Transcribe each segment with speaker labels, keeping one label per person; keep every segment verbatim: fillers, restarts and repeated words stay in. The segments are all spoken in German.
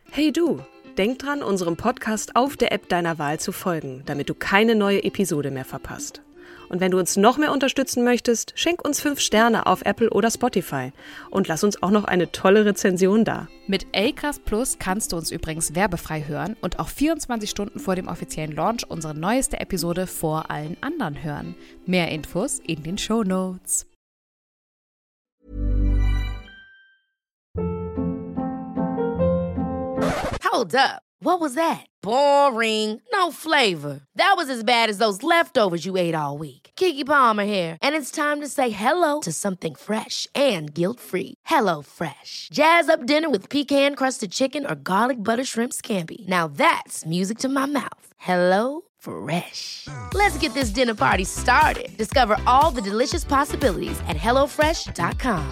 Speaker 1: Hey du, denk dran, unserem Podcast auf der App deiner Wahl zu folgen, damit du keine neue Episode mehr verpasst. Und wenn du uns noch mehr unterstützen möchtest, schenk uns fünf Sterne auf Apple oder Spotify und lass uns auch noch eine tolle Rezension da.
Speaker 2: Mit Acast Plus kannst du uns übrigens werbefrei hören und auch vierundzwanzig Stunden vor dem offiziellen Launch unsere neueste Episode vor allen anderen hören. Mehr Infos in den Shownotes.
Speaker 3: Hold up. What was that? Boring. No flavor. That was as bad as those leftovers you ate all week. Keke Palmer here, and it's time to say hello to something fresh and guilt-free. Hello Fresh. Jazz up dinner with pecan-crusted chicken or garlic butter shrimp scampi. Now that's music to my mouth. Hello Fresh. Let's get this dinner party started. Discover all the delicious possibilities at hello fresh dot com.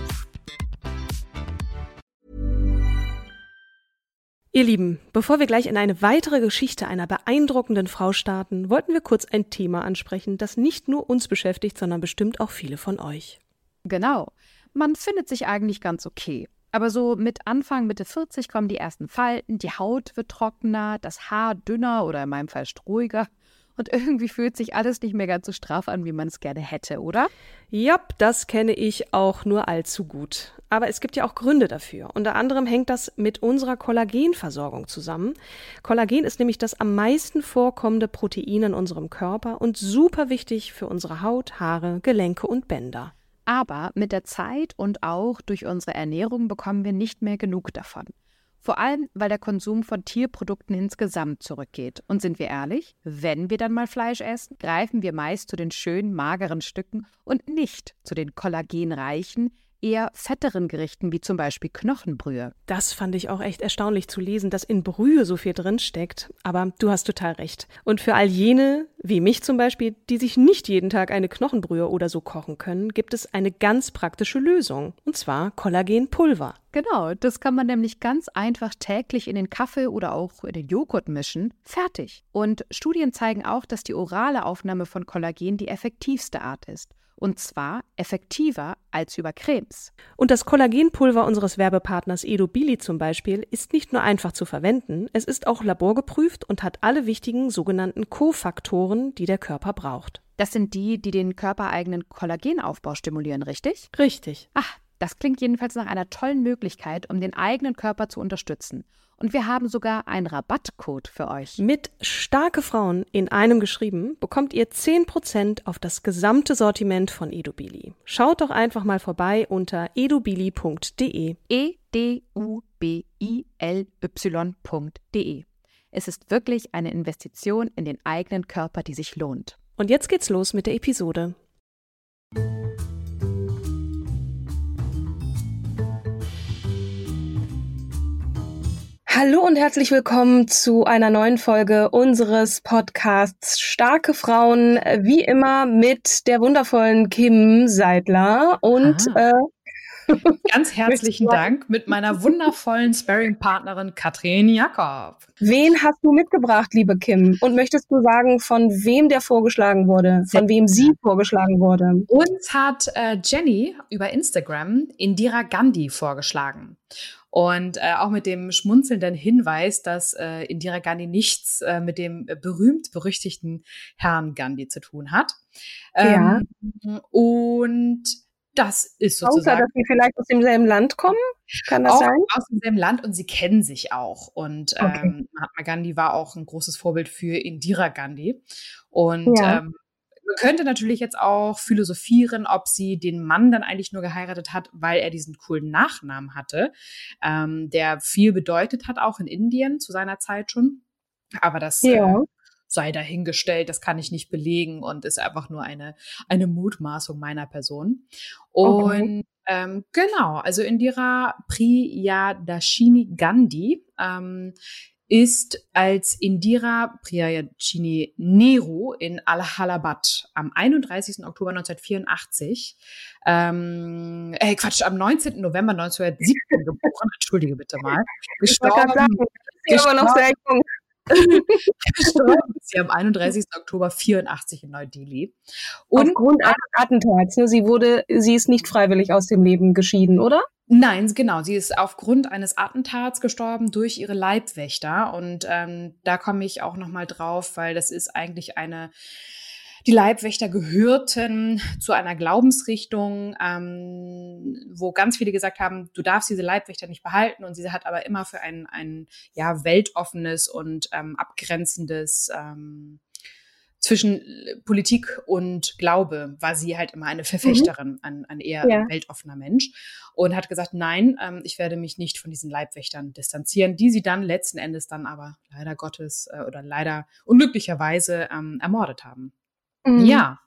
Speaker 1: Ihr Lieben, bevor wir gleich in eine weitere Geschichte einer beeindruckenden Frau starten, wollten wir kurz ein Thema ansprechen, das nicht nur uns beschäftigt, sondern bestimmt auch viele von euch.
Speaker 2: Genau. Man findet sich eigentlich ganz okay. Aber so mit Anfang, Mitte vierzig kommen die ersten Falten, die Haut wird trockener, das Haar dünner oder in meinem Fall strohiger. Und irgendwie fühlt sich alles nicht mehr ganz so straff an, wie man es gerne hätte, oder?
Speaker 1: Jap, das kenne ich auch nur allzu gut. Aber es gibt ja auch Gründe dafür. Unter anderem hängt das mit unserer Kollagenversorgung zusammen. Kollagen ist nämlich das am meisten vorkommende Protein in unserem Körper und super wichtig für unsere Haut, Haare, Gelenke und Bänder.
Speaker 2: Aber mit der Zeit und auch durch unsere Ernährung bekommen wir nicht mehr genug davon. Vor allem, weil der Konsum von Tierprodukten insgesamt zurückgeht. Und sind wir ehrlich, wenn wir dann mal Fleisch essen, greifen wir meist zu den schönen, mageren Stücken und nicht zu den kollagenreichen, eher fetteren Gerichten wie zum Beispiel Knochenbrühe.
Speaker 1: Das fand ich auch echt erstaunlich zu lesen, dass in Brühe so viel drin steckt. Aber du hast total recht. Und für all jene, wie mich zum Beispiel, die sich nicht jeden Tag eine Knochenbrühe oder so kochen können, gibt es eine ganz praktische Lösung. Und zwar Kollagenpulver.
Speaker 2: Genau, das kann man nämlich ganz einfach täglich in den Kaffee oder auch in den Joghurt mischen. Fertig. Und Studien zeigen auch, dass die orale Aufnahme von Kollagen die effektivste Art ist. Und zwar effektiver als über Cremes.
Speaker 1: Und das Kollagenpulver unseres Werbepartners Edobili zum Beispiel ist nicht nur einfach zu verwenden, es ist auch laborgeprüft und hat alle wichtigen sogenannten Kofaktoren, die der Körper braucht.
Speaker 2: Das sind die, die den körpereigenen Kollagenaufbau stimulieren, richtig?
Speaker 1: Richtig.
Speaker 2: Ach, das klingt jedenfalls nach einer tollen Möglichkeit, um den eigenen Körper zu unterstützen. Und wir haben sogar einen Rabattcode für euch.
Speaker 1: Mit starke Frauen in einem geschrieben bekommt ihr zehn Prozent auf das gesamte Sortiment von Edobili. Schaut doch einfach mal vorbei unter edobili punkt de.
Speaker 2: E D U B I L Y punkt de. Es ist wirklich eine Investition in den eigenen Körper, die sich lohnt.
Speaker 1: Und jetzt geht's los mit der Episode. Hallo und herzlich willkommen zu einer neuen Folge unseres Podcasts Starke Frauen, wie immer mit der wundervollen Kim Seidler und äh,
Speaker 4: ganz herzlichen Dank mit meiner wundervollen Sparring-Partnerin Katrin Jakob.
Speaker 1: Wen hast du mitgebracht, liebe Kim? Und möchtest du sagen, von wem der vorgeschlagen wurde, von wem sie vorgeschlagen wurde?
Speaker 4: Uns hat äh, Jenny über Instagram Indira Gandhi vorgeschlagen. Und äh, auch mit dem schmunzelnden Hinweis, dass äh, Indira Gandhi nichts äh, mit dem berühmt-berüchtigten Herrn Gandhi zu tun hat.
Speaker 1: Ja.
Speaker 4: Ähm, und das ist sozusagen...
Speaker 1: Außer, dass sie vielleicht aus demselben Land kommen? Kann das
Speaker 4: auch
Speaker 1: sein?
Speaker 4: Aus demselben Land und sie kennen sich auch. Und
Speaker 1: Okay.
Speaker 4: ähm, Mahatma Gandhi war auch ein großes Vorbild für Indira Gandhi. Und
Speaker 1: Ja.
Speaker 4: ähm, man könnte natürlich jetzt auch philosophieren, ob sie den Mann dann eigentlich nur geheiratet hat, weil er diesen coolen Nachnamen hatte, ähm, der viel bedeutet hat, auch in Indien zu seiner Zeit schon. Aber das
Speaker 1: Ja.
Speaker 4: äh, sei dahingestellt, das kann ich nicht belegen und ist einfach nur eine, eine Mutmaßung meiner Person.
Speaker 1: Okay.
Speaker 4: Und ähm, genau, also Indira Priyadashini Gandhi ähm, ist als Indira Priyadashini Nehru in Allahabad am einunddreißigsten Oktober neunzehnhundertvierundachtzig, ähm, äh, Quatsch, am neunzehnten November neunzehnhundertsiebzehn geboren, entschuldige bitte mal,
Speaker 1: Ich wollte gerade
Speaker 4: gestorben,
Speaker 1: sagen, das ist ja aber noch sehr jung.
Speaker 4: Gestorben ist sie am einunddreißigsten Oktober vierundachtzig in Neu-Delhi.
Speaker 1: Und aufgrund eines Attentats, ne? Sie wurde, sie ist nicht freiwillig aus dem Leben geschieden, oder?
Speaker 4: Nein, genau. Sie ist aufgrund eines Attentats gestorben durch ihre Leibwächter. Und ähm, da komme ich auch noch mal drauf, weil das ist eigentlich eine, die Leibwächter gehörten zu einer Glaubensrichtung, ähm, wo ganz viele gesagt haben, du darfst diese Leibwächter nicht behalten. Und sie hat aber immer für ein, ein ja, weltoffenes und ähm, abgrenzendes ähm, zwischen Politik und Glaube war sie halt immer eine Verfechterin, mhm. ein, ein eher ja. weltoffener Mensch und hat gesagt, nein, ähm, ich werde mich nicht von diesen Leibwächtern distanzieren, die sie dann letzten Endes dann aber leider Gottes äh, oder leider unglücklicherweise ähm, ermordet haben. Mhm. Ja.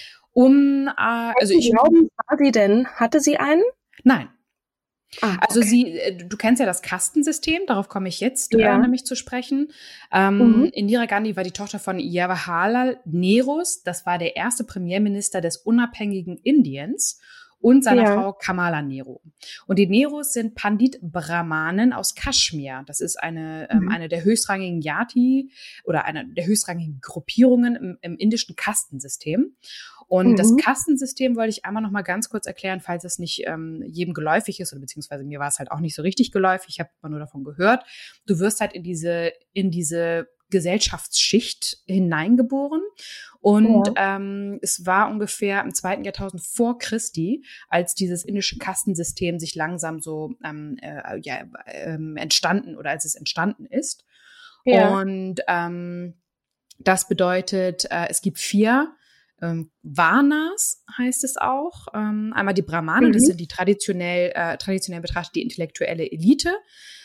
Speaker 4: Um, äh, also ich
Speaker 1: Glauben war sie denn? Hatte sie einen?
Speaker 4: Nein.
Speaker 1: Ah,
Speaker 4: also
Speaker 1: okay.
Speaker 4: sie, du kennst ja das Kastensystem, darauf komme ich jetzt
Speaker 1: ja.
Speaker 4: äh, nämlich zu sprechen. Ähm, mhm. Indira Gandhi war die Tochter von Jawaharlal Nehru, das war der erste Premierminister des unabhängigen Indiens und seiner ja. Frau Kamala Nehru. Und die Nehrus sind Pandit-Brahmanen aus Kaschmir. Das ist eine, mhm. ähm, eine der höchstrangigen Yati oder eine der höchstrangigen Gruppierungen im, im indischen Kastensystem. Und mhm. das Kastensystem wollte ich einmal noch mal ganz kurz erklären, falls es nicht ähm, jedem geläufig ist, oder beziehungsweise mir war es halt auch nicht so richtig geläufig, ich habe immer nur davon gehört. Du wirst halt in diese, in diese Gesellschaftsschicht hineingeboren. Und ja. ähm, es war ungefähr im zweiten Jahrtausend vor Christi, als dieses indische Kastensystem sich langsam so ähm, äh, ja, ähm, entstanden oder als es entstanden ist. Ja. Und ähm, das bedeutet, äh, es gibt vier Ähm, Varnas heißt es auch. Ähm, einmal die Brahmanen, mhm. das sind die traditionell, äh, traditionell betrachtet die intellektuelle Elite.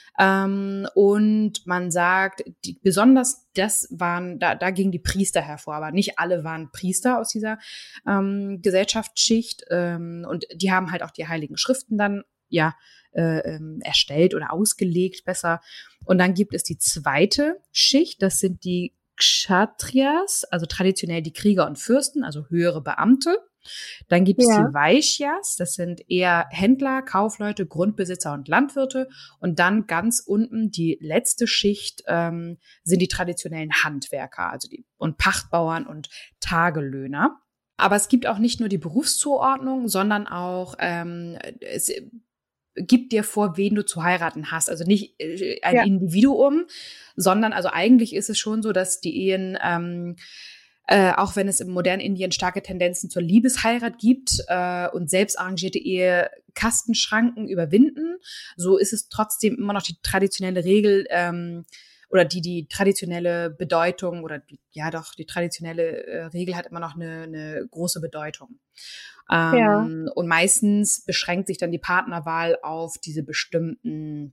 Speaker 4: Ähm, und man sagt, die, besonders das waren, da, da gingen die Priester hervor, aber nicht alle waren Priester aus dieser ähm, Gesellschaftsschicht. Ähm, und die haben halt auch die Heiligen Schriften dann, ja, äh, ähm, erstellt oder ausgelegt besser. Und dann gibt es die zweite Schicht, das sind die Kshatriyas, also traditionell die Krieger und Fürsten, also höhere Beamte. Dann gibt es ja. die Vaishyas, das sind eher Händler, Kaufleute, Grundbesitzer und Landwirte. Und dann ganz unten die letzte Schicht ähm, sind die traditionellen Handwerker, also die und Pachtbauern und Tagelöhner. Aber es gibt auch nicht nur die Berufszuordnung, sondern auch ähm, es gibt dir vor, wen du zu heiraten hast. Also nicht äh, ein ja. Individuum, sondern also eigentlich ist es schon so, dass die Ehen, ähm, äh, auch wenn es im modernen Indien starke Tendenzen zur Liebesheirat gibt äh, und selbstarrangierte Ehe Kastenschranken überwinden, so ist es trotzdem immer noch die traditionelle Regel ähm, oder die die traditionelle Bedeutung oder die, ja doch, die traditionelle äh, Regel hat immer noch eine, eine große Bedeutung. Ähm, ja. Und meistens beschränkt sich dann die Partnerwahl auf diese bestimmten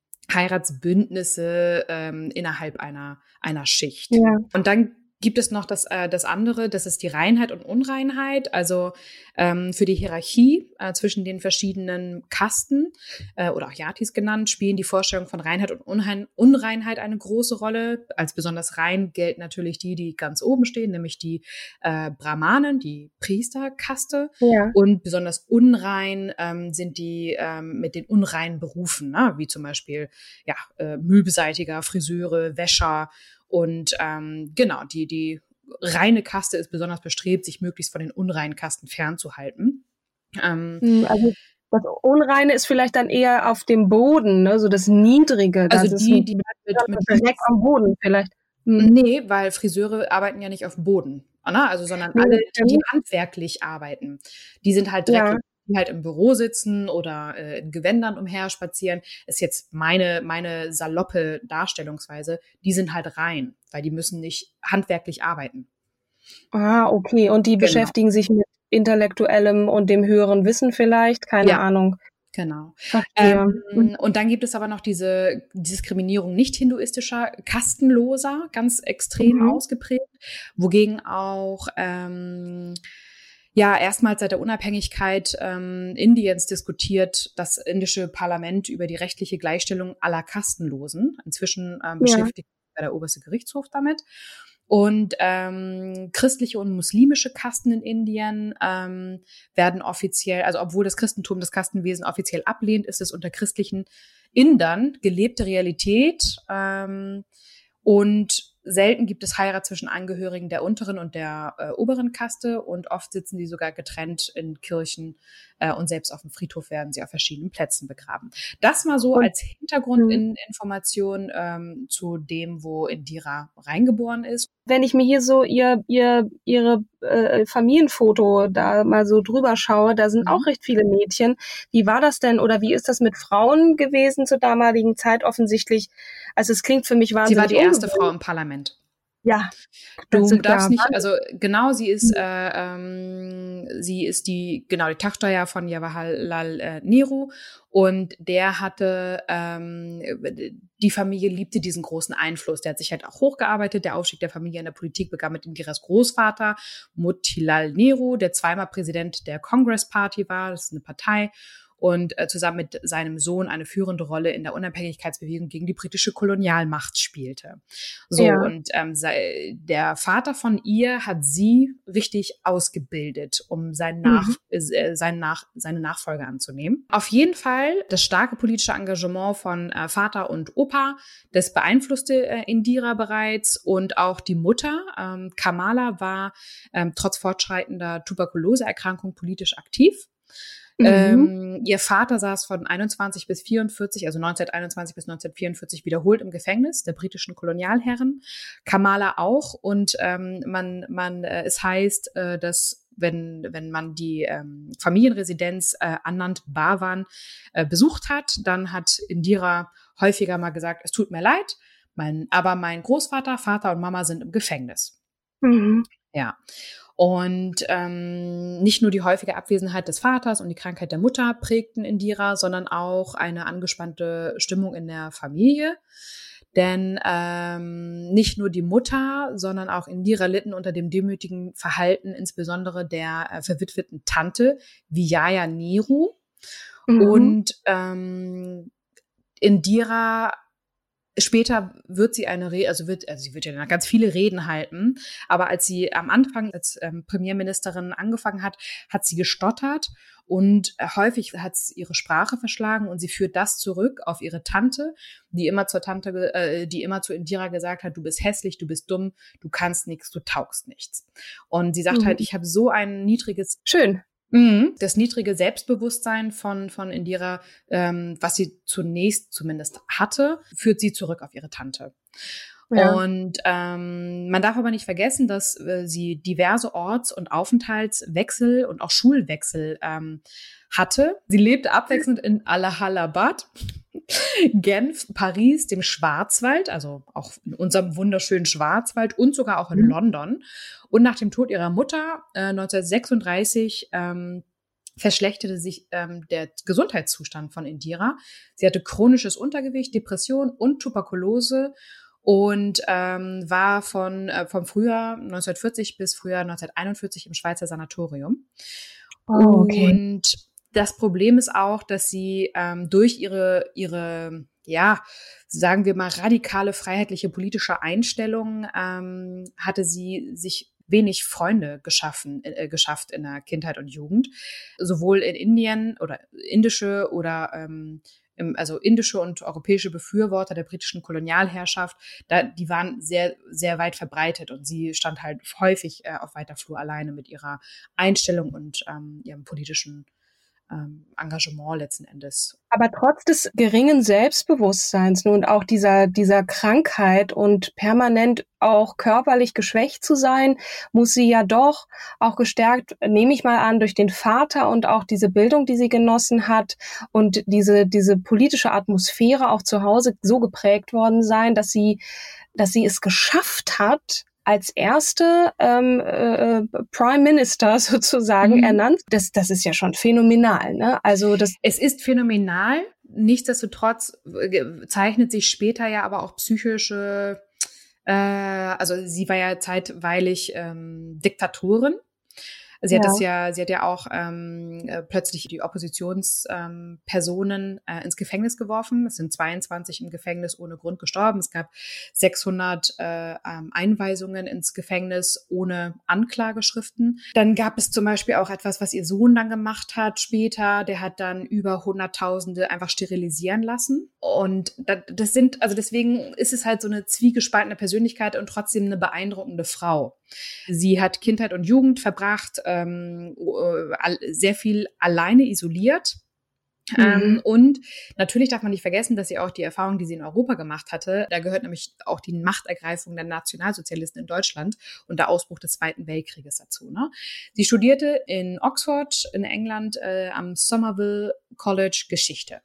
Speaker 4: Heiratsbündnisse ähm, innerhalb einer einer Schicht. Ja. Und dann gibt es noch das äh, das andere, das ist die Reinheit und Unreinheit. Also ähm, für die Hierarchie äh, zwischen den verschiedenen Kasten äh, oder auch Yatis genannt, spielen die Vorstellungen von Reinheit und Unrein- Unreinheit eine große Rolle. Als besonders rein gelten natürlich die, die ganz oben stehen, nämlich die äh, Brahmanen, die Priesterkaste. Ja. Und besonders unrein ähm, sind die ähm, mit den unreinen Berufen, ne? Wie zum Beispiel ja äh, Müllbeseitiger, Friseure, Wäscher. Und ähm, genau, die die reine Kaste ist besonders bestrebt, sich möglichst von den unreinen Kasten fernzuhalten. Ähm,
Speaker 1: also das Unreine ist vielleicht dann eher auf dem Boden, ne? So das Niedrige. Das
Speaker 4: also
Speaker 1: ist
Speaker 4: die, die mit, mit
Speaker 1: direkt am Boden vielleicht.
Speaker 4: Hm. Nee, weil Friseure arbeiten ja nicht auf dem Boden, ne? Also sondern nee, alle, die, die handwerklich arbeiten, die sind halt direkt ja. die halt im Büro sitzen oder äh, in Gewändern umher spazieren, ist jetzt meine meine saloppe Darstellungsweise, die sind halt rein, weil die müssen nicht handwerklich arbeiten.
Speaker 1: Ah, okay. Und die genau. beschäftigen sich mit Intellektuellem und dem höheren Wissen vielleicht? Keine
Speaker 4: ja.
Speaker 1: Ahnung.
Speaker 4: Genau. Ähm, und dann gibt es aber noch diese Diskriminierung nicht-hinduistischer Kastenloser, ganz extrem mhm. ausgeprägt, wogegen auch ähm, ja, erstmals seit der Unabhängigkeit ähm, Indiens diskutiert das indische Parlament über die rechtliche Gleichstellung aller Kastenlosen. Inzwischen ähm, beschäftigt sich ja. der oberste Gerichtshof damit. Und ähm, christliche und muslimische Kasten in Indien ähm, werden offiziell, also obwohl das Christentum das Kastenwesen offiziell ablehnt, ist es unter christlichen Indern gelebte Realität. Ähm, Und selten gibt es Heirat zwischen Angehörigen der unteren und der äh, oberen Kaste und oft sitzen die sogar getrennt in Kirchen äh, und selbst auf dem Friedhof werden sie auf verschiedenen Plätzen begraben. Das mal so
Speaker 1: und,
Speaker 4: als Hintergrundinformation ähm, zu dem, wo Indira reingeboren ist.
Speaker 1: Wenn ich mir hier so ihr, ihr, ihre äh, Familienfoto da mal so drüber schaue, da sind mhm. auch recht viele Mädchen. Wie war das denn oder wie ist das mit Frauen gewesen zur damaligen Zeit offensichtlich? Also es klingt für mich wahnsinnig.
Speaker 4: Sie war die erste
Speaker 1: ungewohnt.
Speaker 4: Frau im Parlament.
Speaker 1: Ja.
Speaker 4: Du darfst nicht, also genau, sie ist, äh, ähm, sie ist die, genau, die Tochter ja von Jawaharlal äh, Nehru und der hatte, ähm, die Familie liebte diesen großen Einfluss, der hat sich halt auch hochgearbeitet, der Aufstieg der Familie in der Politik begann mit Indiras Großvater, Motilal Nehru, der zweimal Präsident der Congress Party war, das ist eine Partei, und äh, zusammen mit seinem Sohn eine führende Rolle in der Unabhängigkeitsbewegung gegen die britische Kolonialmacht spielte. So, ja. Und ähm, sei, der Vater von ihr hat sie richtig ausgebildet, um seinen Nach, mhm. äh, seinen Nach, seine Nachfolge anzunehmen. Auf jeden Fall das starke politische Engagement von äh, Vater und Opa, das beeinflusste äh, Indira bereits und auch die Mutter, ähm, Kamala, war ähm, trotz fortschreitender Tuberkuloseerkrankung politisch aktiv. Mhm. Ähm, ihr Vater saß von einundzwanzig bis vierundvierzig, also neunzehnhunderteinundzwanzig bis neunzehnhundertvierundvierzig wiederholt im Gefängnis der britischen Kolonialherren. Kamala auch. Und ähm, man, man, äh, es heißt, äh, dass wenn wenn man die ähm, Familienresidenz äh, Anand Bhawan äh, besucht hat, dann hat Indira häufiger mal gesagt, es tut mir leid, mein, aber mein Großvater, Vater und Mama sind im Gefängnis. Mhm. Ja. Und ähm, nicht nur die häufige Abwesenheit des Vaters und die Krankheit der Mutter prägten Indira, sondern auch eine angespannte Stimmung in der Familie. Denn ähm, nicht nur die Mutter, sondern auch Indira litten unter dem demütigen Verhalten, insbesondere der äh, verwitweten Tante Vijaya Nehru. Mhm. Und ähm, Indira Später wird sie eine Rede, also wird, also sie wird ja ganz viele Reden halten, aber als sie am Anfang als ähm, Premierministerin angefangen hat, hat sie gestottert und äh, häufig hat sie ihre Sprache verschlagen und sie führt das zurück auf ihre Tante, die immer zur Tante, äh, die immer zu Indira gesagt hat, du bist hässlich, du bist dumm, du kannst nichts, du taugst nichts. Und sie sagt mhm. halt, ich habe so ein niedriges,
Speaker 1: schön.
Speaker 4: das niedrige Selbstbewusstsein von von Indira, ähm, was sie zunächst zumindest hatte, führt sie zurück auf ihre Tante. Ja. Und ähm, man darf aber nicht vergessen, dass äh, sie diverse Orts- und Aufenthaltswechsel und auch Schulwechsel ähm, hatte. Sie lebte abwechselnd in Allahabad, Genf, Paris, dem Schwarzwald, also auch in unserem wunderschönen Schwarzwald und sogar auch in mhm. London. Und nach dem Tod ihrer Mutter äh, neunzehnhundertsechsunddreißig ähm, verschlechterte sich ähm, der Gesundheitszustand von Indira. Sie hatte chronisches Untergewicht, Depression und Tuberkulose und ähm, war von äh, vom Frühjahr neunzehnhundertvierzig bis Frühjahr neunzehnhunderteinundvierzig im Schweizer Sanatorium.
Speaker 1: Oh, okay.
Speaker 4: Und das Problem ist auch, dass sie ähm, durch ihre ihre ja, sagen wir mal, radikale freiheitliche politische Einstellung ähm, hatte sie sich wenig Freunde geschaffen, äh, geschafft in der Kindheit und Jugend. Sowohl in Indien oder indische oder ähm, im, also indische und europäische Befürworter der britischen Kolonialherrschaft, da, die waren sehr, sehr weit verbreitet und sie stand halt häufig äh, auf weiter Flur alleine mit ihrer Einstellung und ähm, ihrem politischen Engagement letzten Endes.
Speaker 1: Aber trotz des geringen Selbstbewusstseins und auch dieser dieser Krankheit und permanent auch körperlich geschwächt zu sein, muss sie ja doch auch gestärkt, nehme ich mal an, durch den Vater und auch diese Bildung, die sie genossen hat und diese diese politische Atmosphäre auch zu Hause so geprägt worden sein, dass sie dass sie es geschafft hat, als erste ähm, äh, Prime Minister sozusagen mhm. ernannt. Das, das ist ja schon phänomenal, ne? Also das.
Speaker 4: Es ist phänomenal. Nichtsdestotrotz zeichnet sich später ja aber auch psychische, äh, also sie war ja zeitweilig ähm, Diktatorin. Sie hat
Speaker 1: Ja.
Speaker 4: es ja, sie hat ja auch ähm, äh, plötzlich die Oppositionspersonen ähm, Personen, äh, ins Gefängnis geworfen. Es sind zweiundzwanzig im Gefängnis ohne Grund gestorben. Es gab sechshundert äh, ähm, Einweisungen ins Gefängnis ohne Anklageschriften. Dann gab es zum Beispiel auch etwas, was ihr Sohn dann gemacht hat später. Der hat dann über Hunderttausende einfach sterilisieren lassen. Und das, das sind, also deswegen ist es halt so eine zwiegespaltene Persönlichkeit und trotzdem eine beeindruckende Frau. Sie hat Kindheit und Jugend verbracht, ähm, sehr viel alleine isoliert. Mhm. Ähm, und natürlich darf man nicht vergessen, dass sie auch die Erfahrung, die sie in Europa gemacht hatte, da gehört nämlich auch die Machtergreifung der Nationalsozialisten in Deutschland und der Ausbruch des Zweiten Weltkrieges dazu. Ne? Sie studierte in Oxford in England äh, am Somerville College Geschichte.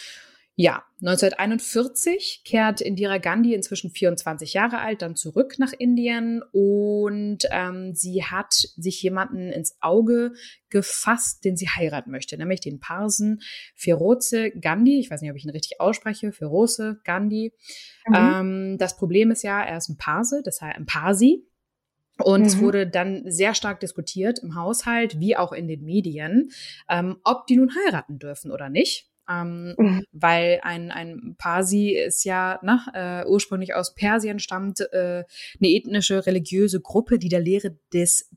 Speaker 4: Ja, neunzehnhunderteinundvierzig kehrt Indira Gandhi, inzwischen vierundzwanzig Jahre alt, dann zurück nach Indien und ähm, sie hat sich jemanden ins Auge gefasst, den sie heiraten möchte, nämlich den Parsen Feroze Gandhi. Ich weiß nicht, ob ich ihn richtig ausspreche, Feroze Gandhi. Mhm. Ähm, das Problem ist ja, er ist ein Parse, das heißt ein Parsi. Und mhm. es wurde dann sehr stark diskutiert im Haushalt, wie auch in den Medien, ähm, ob die nun heiraten dürfen oder nicht. Ähm, mhm. Weil ein, ein Parsi ist ja ne, äh, ursprünglich aus Persien, stammt äh, eine ethnische, religiöse Gruppe, die der Lehre des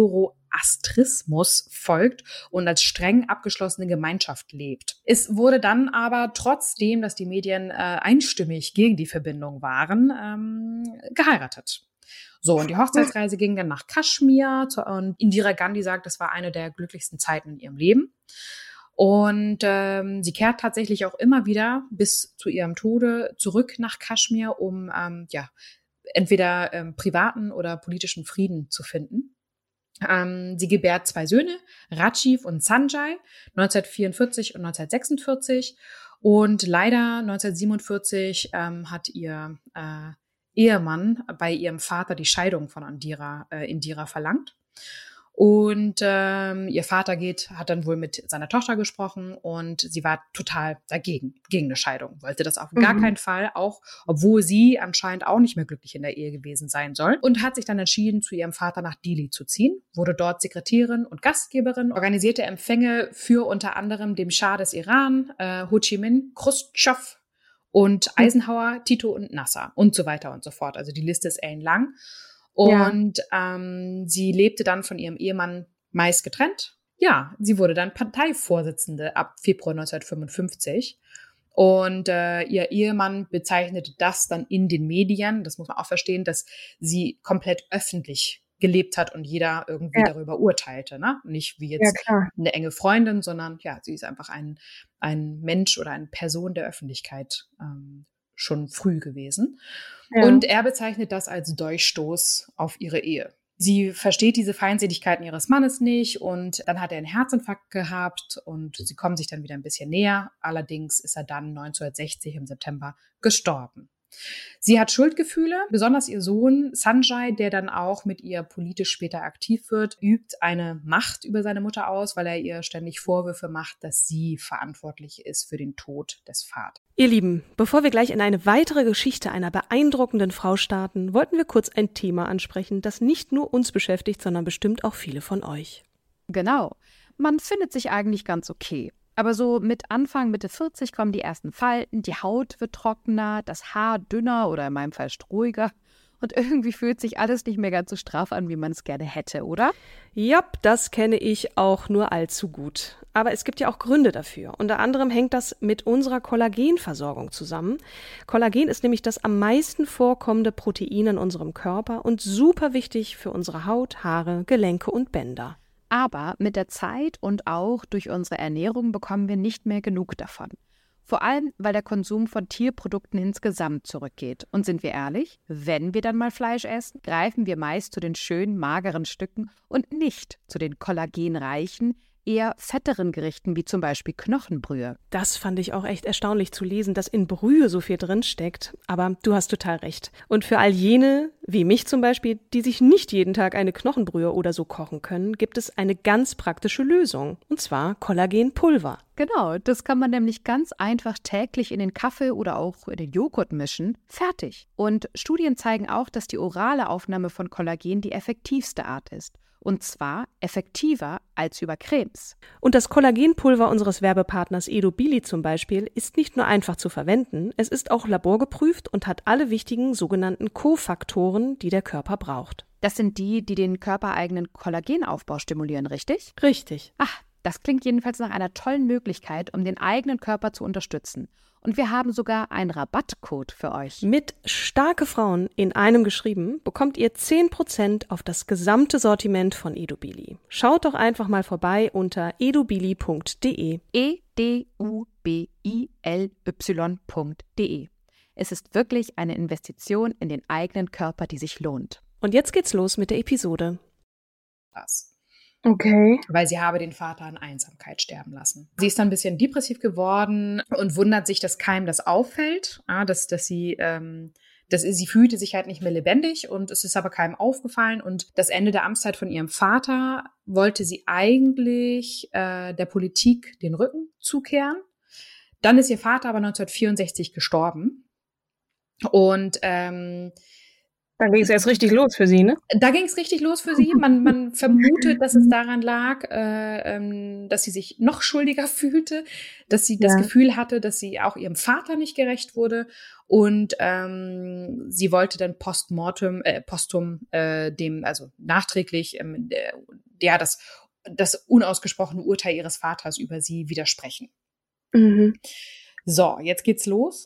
Speaker 4: Zoroastrismus folgt und als streng abgeschlossene Gemeinschaft lebt. Es wurde dann aber trotzdem, dass die Medien äh, einstimmig gegen die Verbindung waren, ähm, geheiratet. So, und die Hochzeitsreise ging dann nach Kaschmir und Indira Gandhi sagt, das war eine der glücklichsten Zeiten in ihrem Leben. Und ähm, sie kehrt tatsächlich auch immer wieder bis zu ihrem Tode zurück nach Kaschmir, um ähm, ja entweder ähm, privaten oder politischen Frieden zu finden. Ähm, sie gebärt zwei Söhne, Rajiv und Sanjay, neunzehnhundertvierundvierzig und neunzehnhundertsechsundvierzig. Und leider neunzehnhundertsiebenundvierzig ähm, hat ihr äh, Ehemann bei ihrem Vater die Scheidung von Indira, äh, Indira verlangt. Und ähm, ihr Vater geht, hat dann wohl mit seiner Tochter gesprochen und sie war total dagegen, gegen eine Scheidung. Wollte das auf mhm. gar keinen Fall, auch obwohl sie anscheinend auch nicht mehr glücklich in der Ehe gewesen sein soll. Und hat sich dann entschieden, zu ihrem Vater nach Delhi zu ziehen, wurde dort Sekretärin und Gastgeberin, organisierte Empfänge für unter anderem dem Schah des Iran, äh, Ho Chi Minh, Khrushchev und Eisenhower, Tito und Nasser und so weiter und so fort. Also die Liste ist ellenlang. Und ja. ähm, sie lebte dann von ihrem Ehemann meist getrennt. Ja, sie wurde dann Parteivorsitzende ab Februar neunzehnhundertfünfundfünfzig. Und äh, ihr Ehemann bezeichnete das dann in den Medien, das muss man auch verstehen, dass sie komplett öffentlich gelebt hat und jeder irgendwie ja. darüber urteilte. Ne? Nicht wie jetzt ja, eine enge Freundin, sondern ja, sie ist einfach ein, ein Mensch oder eine Person der Öffentlichkeit ähm, schon früh gewesen. Ja. Und er bezeichnet das als Durchstoß auf ihre Ehe. Sie versteht diese Feindseligkeiten ihres Mannes nicht und dann hat er einen Herzinfarkt gehabt und sie kommen sich dann wieder ein bisschen näher. Allerdings ist er dann neunzehnhundertsechzig im September gestorben. Sie hat Schuldgefühle, besonders ihr Sohn Sanjay, der dann auch mit ihr politisch später aktiv wird, übt eine Macht über seine Mutter aus, weil er ihr ständig Vorwürfe macht, dass sie verantwortlich ist für den Tod des Vaters.
Speaker 1: Ihr Lieben, bevor wir gleich in eine weitere Geschichte einer beeindruckenden Frau starten, wollten wir kurz ein Thema ansprechen, das nicht nur uns beschäftigt, sondern bestimmt auch viele von euch.
Speaker 2: Genau. Man findet sich eigentlich ganz okay. Aber so mit Anfang, Mitte vierzig kommen die ersten Falten, die Haut wird trockener, das Haar dünner oder in meinem Fall strohiger. Und irgendwie fühlt sich alles nicht mehr ganz so straff an, wie man es gerne hätte, oder?
Speaker 1: Jap, das kenne ich auch nur allzu gut. Aber es gibt ja auch Gründe dafür. Unter anderem hängt das mit unserer Kollagenversorgung zusammen. Kollagen ist nämlich das am meisten vorkommende Protein in unserem Körper und super wichtig für unsere Haut, Haare, Gelenke und Bänder.
Speaker 2: Aber mit der Zeit und auch durch unsere Ernährung bekommen wir nicht mehr genug davon. Vor allem, weil der Konsum von Tierprodukten insgesamt zurückgeht. Und sind wir ehrlich, wenn wir dann mal Fleisch essen, greifen wir meist zu den schönen, mageren Stücken und nicht zu den kollagenreichen, eher fetteren Gerichten wie zum Beispiel Knochenbrühe.
Speaker 1: Das fand ich auch echt erstaunlich zu lesen, dass in Brühe so viel drin steckt. Aber du hast total recht. Und für all jene, wie mich zum Beispiel, die sich nicht jeden Tag eine Knochenbrühe oder so kochen können, gibt es eine ganz praktische Lösung. Und zwar Kollagenpulver.
Speaker 2: Genau, das kann man nämlich ganz einfach täglich in den Kaffee oder auch in den Joghurt mischen. Fertig. Und Studien zeigen auch, dass die orale Aufnahme von Kollagen die effektivste Art ist. Und zwar effektiver als über Cremes.
Speaker 1: Und das Kollagenpulver unseres Werbepartners Edubili zum Beispiel ist nicht nur einfach zu verwenden, es ist auch laborgeprüft und hat alle wichtigen sogenannten Kofaktoren, die der Körper braucht.
Speaker 2: Das sind die, die den körpereigenen Kollagenaufbau stimulieren, richtig?
Speaker 1: Richtig.
Speaker 2: Ach, das klingt jedenfalls nach einer tollen Möglichkeit, um den eigenen Körper zu unterstützen. Und wir haben sogar einen Rabattcode für euch.
Speaker 1: Mit starke Frauen in einem geschrieben bekommt ihr zehn Prozent auf das gesamte Sortiment von Edubili. Schaut doch einfach mal vorbei unter edubili punkt de.
Speaker 2: E D U B I L Y punkt de. Es ist wirklich eine Investition in den eigenen Körper, die sich lohnt.
Speaker 1: Und jetzt geht's los mit der Episode.
Speaker 4: Das.
Speaker 5: Okay.
Speaker 4: Weil sie habe den Vater an Einsamkeit sterben lassen. Sie ist dann ein bisschen depressiv geworden und wundert sich, dass keinem das auffällt, ja, dass, dass sie, ähm, dass sie fühlte sich halt nicht mehr lebendig und es ist aber keinem aufgefallen. Und das Ende der Amtszeit von ihrem Vater wollte sie eigentlich äh, der Politik den Rücken zukehren. Dann ist ihr Vater aber neunzehnhundertvierundsechzig gestorben und ähm,
Speaker 5: Da ging es erst richtig los für sie, ne?
Speaker 4: Da ging es richtig los für sie. Man, man vermutet, dass es daran lag, äh, ähm, dass sie sich noch schuldiger fühlte, dass sie das
Speaker 5: Ja.
Speaker 4: Gefühl hatte, dass sie auch ihrem Vater nicht gerecht wurde. Und ähm, sie wollte dann postmortem, äh, postum äh, dem, also nachträglich, ähm, der, der das, das unausgesprochene Urteil ihres Vaters über sie widersprechen.
Speaker 5: Mhm.
Speaker 4: So, jetzt geht's los.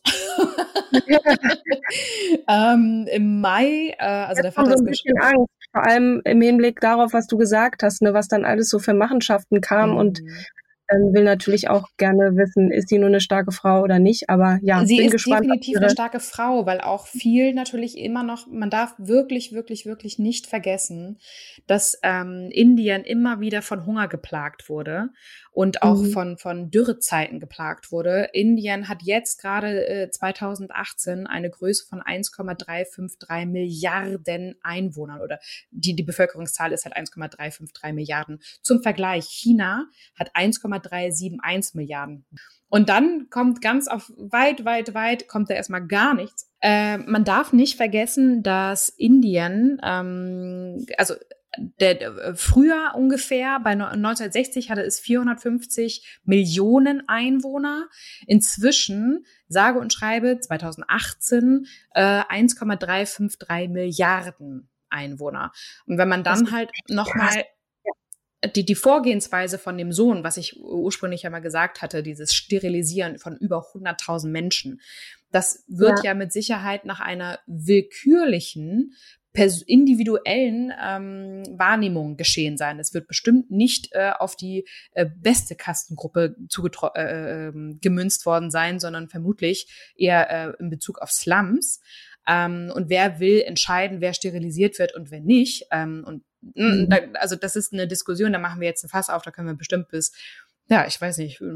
Speaker 4: ähm, Im Mai, äh, also der
Speaker 5: Ich habe
Speaker 4: Vater
Speaker 5: so ein
Speaker 4: ist
Speaker 5: bisschen Angst, vor allem im Hinblick darauf, was du gesagt hast, ne, was dann alles so für Machenschaften kam
Speaker 4: Mhm.
Speaker 5: und ähm, will natürlich auch gerne wissen, ist sie nur eine starke Frau oder nicht, aber ja,
Speaker 4: Sie
Speaker 5: bin
Speaker 4: ist
Speaker 5: gespannt.
Speaker 4: definitiv
Speaker 5: ihre...
Speaker 4: eine starke Frau, weil auch viel natürlich immer noch, man darf wirklich, wirklich, wirklich nicht vergessen, dass ähm, Indien immer wieder von Hunger geplagt wurde und auch
Speaker 5: Mhm.
Speaker 4: von von Dürrezeiten geplagt wurde. Indien hat jetzt gerade äh, zweitausendachtzehn eine Größe von eins Komma drei fünf drei Milliarden Einwohnern oder die die Bevölkerungszahl ist halt eins Komma drei fünf drei Milliarden. Zum Vergleich, China hat eins Komma drei sieben eins Milliarden. Und dann kommt ganz auf weit, weit, weit, kommt da erstmal gar nichts. Äh, man darf nicht vergessen, dass Indien, ähm, also der, der, früher ungefähr, bei neunzehnhundertsechzig hatte es vierhundertfünfzig Millionen Einwohner. Inzwischen, sage und schreibe, zweitausendachtzehn äh, eins Komma drei fünf drei Milliarden Einwohner. Und wenn man dann halt nochmal Die, die Vorgehensweise von dem Sohn, was ich ursprünglich ja mal gesagt hatte, dieses Sterilisieren von über hunderttausend Menschen, das wird ja, ja mit Sicherheit nach einer willkürlichen, pers- individuellen ähm, Wahrnehmung geschehen sein. Es wird bestimmt nicht äh, auf die äh, beste Kastengruppe zugetro- äh, äh, gemünzt worden sein, sondern vermutlich eher äh, in Bezug auf Slums. Ähm, und wer will entscheiden, wer sterilisiert wird und wer nicht. Ähm, und
Speaker 5: Mhm.
Speaker 4: Da, also das ist eine Diskussion, da machen wir jetzt ein Fass auf, da können wir bestimmt bis, ja, ich weiß nicht,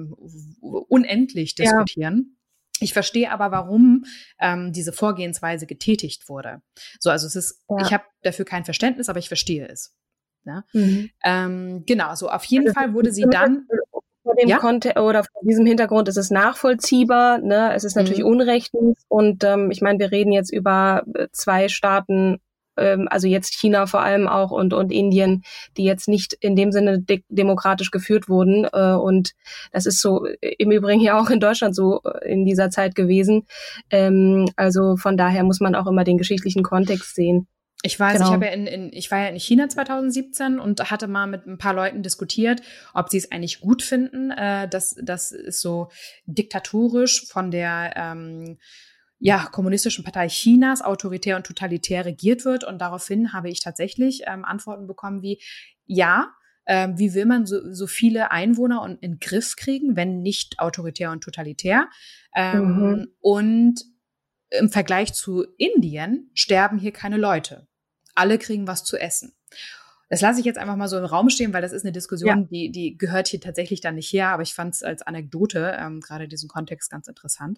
Speaker 4: unendlich diskutieren. Ja. Ich verstehe aber, warum ähm, diese Vorgehensweise getätigt wurde. So, also es ist, ja. ich habe dafür kein Verständnis, aber ich verstehe es. Ja? Mhm. Ähm, genau, so auf jeden also, Fall wurde sie dann
Speaker 5: vor dem ja? Kontext oder vor diesem Hintergrund ist es nachvollziehbar, ne? Es ist natürlich mhm. unrechtens und ähm, ich meine, wir reden jetzt über zwei Staaten, also jetzt China vor allem auch und und Indien, die jetzt nicht in dem Sinne de- demokratisch geführt wurden. Äh, und das ist so im Übrigen ja auch in Deutschland so in dieser Zeit gewesen. Ähm, also von daher muss man auch immer den geschichtlichen Kontext sehen.
Speaker 4: Ich weiß, genau. ich habe ja in, in, ich war ja in China zweitausendsiebzehn und hatte mal mit ein paar Leuten diskutiert, ob sie es eigentlich gut finden, äh, dass das ist so diktatorisch von der ähm, ja, kommunistischen Partei Chinas autoritär und totalitär regiert wird. Und daraufhin habe ich tatsächlich ähm, Antworten bekommen wie, ja, ähm, wie will man so, so viele Einwohner in den Griff kriegen, wenn nicht autoritär und totalitär? Ähm, mhm. Und im Vergleich zu Indien sterben hier keine Leute. Alle kriegen was zu essen. Das lasse ich jetzt einfach mal so im Raum stehen, weil das ist eine Diskussion, ja. die, die gehört hier tatsächlich dann nicht her. Aber ich fand es als Anekdote, ähm, gerade diesen Kontext, ganz interessant.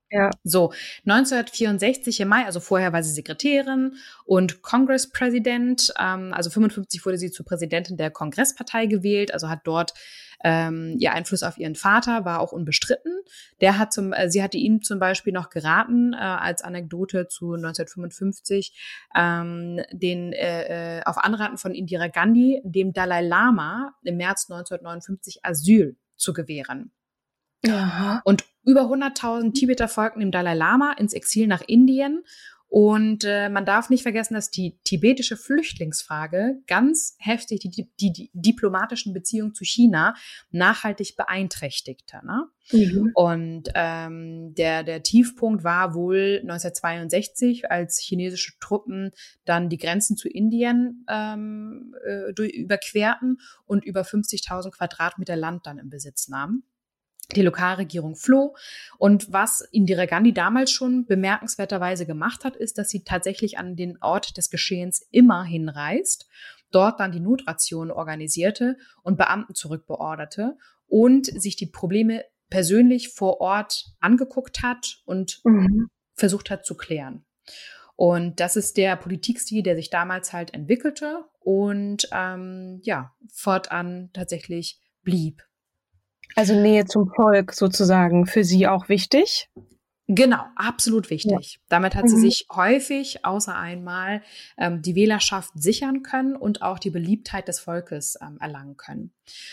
Speaker 5: Ja.
Speaker 4: So, neunzehnhundertvierundsechzig im Mai, also vorher war sie Sekretärin und Kongresspräsident, ähm, also fünfundfünfzig wurde sie zur Präsidentin der Kongresspartei gewählt, also hat dort ähm, ihr Einfluss auf ihren Vater war auch unbestritten. Der hat zum, äh, sie hatte ihm zum Beispiel noch geraten, äh, als Anekdote zu neunzehnhundertfünfundfünfzig, ähm, den äh, auf Anraten von Indira Gandhi, dem Dalai Lama im März neunzehnhundertneunundfünfzig Asyl zu gewähren.
Speaker 5: Aha.
Speaker 4: Und über hunderttausend Tibeter folgten dem Dalai Lama ins Exil nach Indien. Und äh, man darf nicht vergessen, dass die tibetische Flüchtlingsfrage ganz heftig die, die, die diplomatischen Beziehungen zu China nachhaltig beeinträchtigte. Ne?
Speaker 5: Mhm.
Speaker 4: Und ähm, der, der Tiefpunkt war wohl neunzehnhundertzweiundsechzig, als chinesische Truppen dann die Grenzen zu Indien ähm, äh, durch, überquerten und über fünfzigtausend Quadratmeter Land dann in Besitz nahmen. Die Lokalregierung floh. Und was Indira Gandhi damals schon bemerkenswerterweise gemacht hat, ist, dass sie tatsächlich an den Ort des Geschehens immer hinreist, dort dann die Notration organisierte und Beamten zurückbeorderte und sich die Probleme persönlich vor Ort angeguckt hat und
Speaker 5: Mhm.
Speaker 4: versucht hat zu klären. Und das ist der Politikstil, der sich damals halt entwickelte und ähm, ja, fortan tatsächlich blieb.
Speaker 5: Also Nähe zum Volk sozusagen für sie auch wichtig.
Speaker 4: Genau, absolut wichtig. Ja. Damit hat
Speaker 5: mhm.
Speaker 4: sie sich häufig außer einmal ähm, die Wählerschaft sichern können und auch die Beliebtheit des Volkes ähm, erlangen können.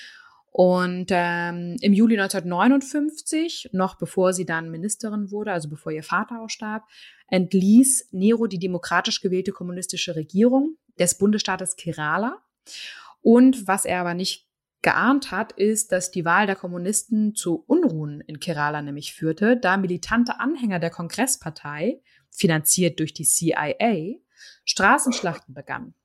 Speaker 4: Und ähm, im Juli neunzehnhundertneunundfünfzig, noch bevor sie dann Ministerin wurde, also bevor ihr Vater auch starb, entließ Nehru die demokratisch gewählte kommunistische Regierung des Bundesstaates Kerala. Und was er aber nicht geahnt hat, ist, dass die Wahl der Kommunisten zu Unruhen in Kerala nämlich führte, da militante Anhänger der Kongresspartei, finanziert durch die C I A, Straßenschlachten begannen.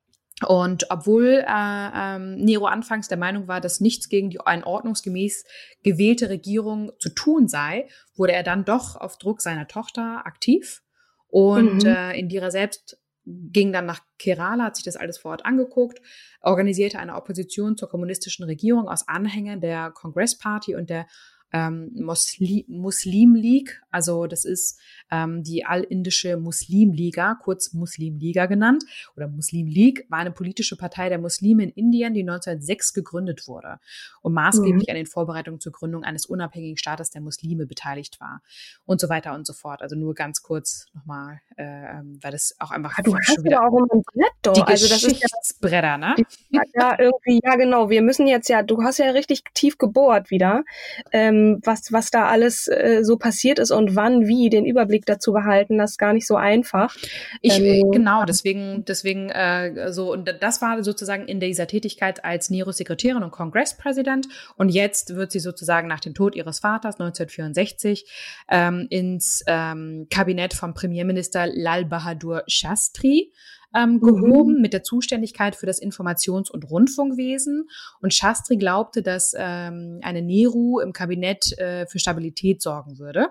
Speaker 4: Und obwohl äh, ähm, Nehru anfangs der Meinung war, dass nichts gegen die ein ordnungsgemäß gewählte Regierung zu tun sei, wurde er dann doch auf Druck seiner Tochter aktiv. Und
Speaker 5: Mhm.
Speaker 4: äh, Indira selbst ging dann nach Kerala, hat sich das alles vor Ort angeguckt, organisierte eine Opposition zur kommunistischen Regierung aus Anhängern der Congress Party und der ähm, Muslim, Muslim League, also das ist ähm, die all-indische Muslimliga, kurz Muslimliga genannt, oder Muslim League, war eine politische Partei der Muslime in Indien, die neunzehnhundertsechs gegründet wurde und maßgeblich mhm. an den Vorbereitungen zur Gründung eines unabhängigen Staates der Muslime beteiligt war und so weiter und so fort. Also nur ganz kurz nochmal, äh, weil das auch einfach
Speaker 5: ja, du hast
Speaker 4: schon wieder
Speaker 5: aber auch immer ein Brett doch.
Speaker 4: die
Speaker 5: Also das ist
Speaker 4: Geschichtsbretter, ne?
Speaker 5: ja, ja, irgendwie, ja genau, wir müssen jetzt ja, du hast ja richtig tief gebohrt wieder, ähm, was was da alles äh, so passiert ist und wann, wie, den Überblick dazu behalten, das ist gar nicht so einfach.
Speaker 4: Ich,
Speaker 5: ähm,
Speaker 4: genau, deswegen, deswegen äh, so, und das war sozusagen in dieser Tätigkeit als Nehrus Sekretärin und Kongresspräsident und jetzt wird sie sozusagen nach dem Tod ihres Vaters neunzehnhundertvierundsechzig ähm, ins ähm, Kabinett vom Premierminister Lal Bahadur Shastri Ähm, gehoben mhm. mit der Zuständigkeit für das Informations- und Rundfunkwesen. Und Shastri glaubte, dass ähm, eine Nehru im Kabinett äh, für Stabilität sorgen würde.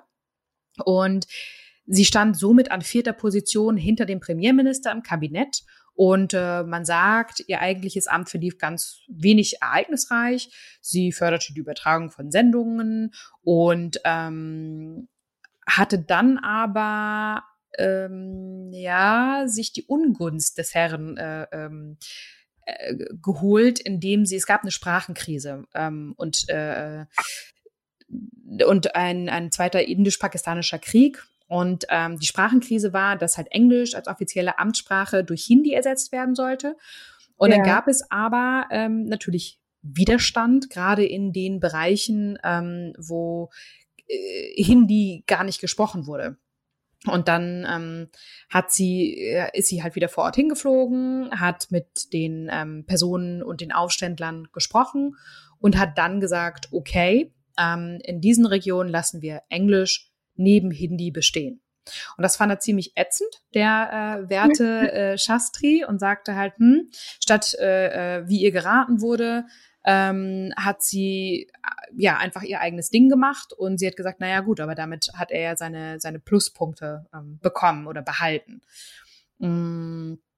Speaker 4: Und sie stand somit an vierter Position hinter dem Premierminister im Kabinett. Und äh, man sagt, ihr eigentliches Amt verlief ganz wenig ereignisreich. Sie förderte die Übertragung von Sendungen und ähm, hatte dann aber Ähm, ja, sich die Ungunst des Herrn äh, ähm, äh, geholt, indem sie, es gab eine Sprachenkrise ähm, und äh, und ein, ein zweiter indisch-pakistanischer Krieg. Und ähm, die Sprachenkrise war, dass halt Englisch als offizielle Amtssprache durch Hindi ersetzt werden sollte. Und ja. dann gab es aber ähm, natürlich Widerstand, gerade in den Bereichen, ähm, wo äh, Hindi gar nicht gesprochen wurde. Und dann ähm, hat sie, ist sie halt wieder vor Ort hingeflogen, hat mit den ähm, Personen und den Aufständlern gesprochen und hat dann gesagt, okay, ähm, in diesen Regionen lassen wir Englisch neben Hindi bestehen. Und das fand er ziemlich ätzend, der äh, werte äh, Shastri, und sagte halt, hm, statt äh, wie ihr geraten wurde, Ähm, hat sie ja einfach ihr eigenes Ding gemacht und sie hat gesagt, naja gut, aber damit hat er ja seine, seine Pluspunkte ähm, bekommen oder behalten. Mm.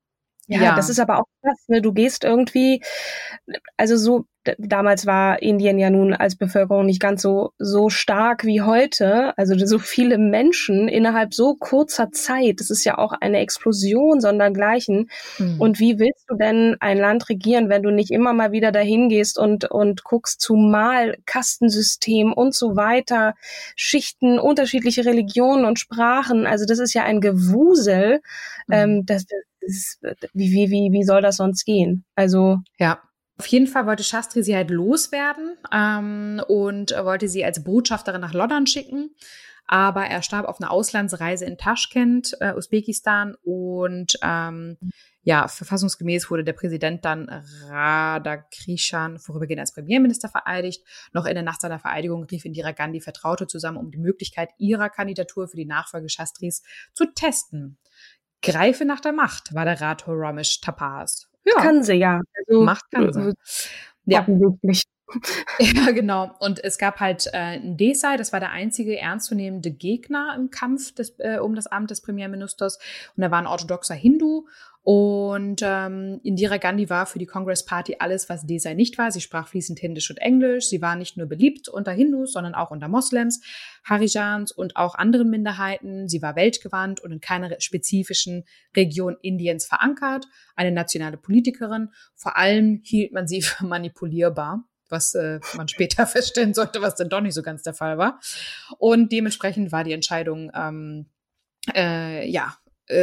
Speaker 5: Ja,
Speaker 4: Ja.
Speaker 5: das ist aber auch krass, ne? Du gehst irgendwie, also so, d- damals war Indien ja nun als Bevölkerung nicht ganz so, so stark wie heute. Also so viele Menschen innerhalb so kurzer Zeit. Das ist ja auch eine Explosion sondergleichen.
Speaker 4: Mhm.
Speaker 5: Und wie willst du denn ein Land regieren, wenn du nicht immer mal wieder dahin gehst und, und guckst, zumal Kastensystem und so weiter, Schichten, unterschiedliche Religionen und Sprachen. Also das ist ja ein Gewusel.
Speaker 4: Mhm.
Speaker 5: Ähm, das, das ist, wie, wie, wie, wie soll das sonst gehen? Also,
Speaker 4: Ja. Auf jeden Fall wollte Shastri sie halt loswerden ähm, und wollte sie als Botschafterin nach London schicken. Aber er starb auf einer Auslandsreise in Taschkent, äh, Usbekistan. Und ähm, ja, verfassungsgemäß wurde der Präsident dann Radhakrishan vorübergehend als Premierminister vereidigt. Noch in der Nacht seiner Vereidigung rief Indira Gandhi Vertraute zusammen, um die Möglichkeit ihrer Kandidatur für die Nachfolge Shastris zu testen. Greife nach der Macht, war der Rat Ramesh Tapaz. Ja,
Speaker 5: kann sie ja. Also,
Speaker 4: Macht kann sie.
Speaker 5: äh,
Speaker 4: Ja.
Speaker 5: offensichtlich.
Speaker 4: Ja, genau. Und es gab halt äh, einen Desai, das war der einzige ernstzunehmende Gegner im Kampf des, äh, um das Amt des Premierministers. Und er war ein orthodoxer Hindu. Und ähm, Indira Gandhi war für die Congress Party alles, was Desai nicht war. Sie sprach fließend Hindisch und Englisch. Sie war nicht nur beliebt unter Hindus, sondern auch unter Moslems, Harijans und auch anderen Minderheiten. Sie war weltgewandt und in keiner spezifischen Region Indiens verankert. Eine nationale Politikerin. Vor allem hielt man sie für manipulierbar, was äh, man später feststellen sollte, was dann doch nicht so ganz der Fall war. Und dementsprechend war die Entscheidung, ähm, äh, ja,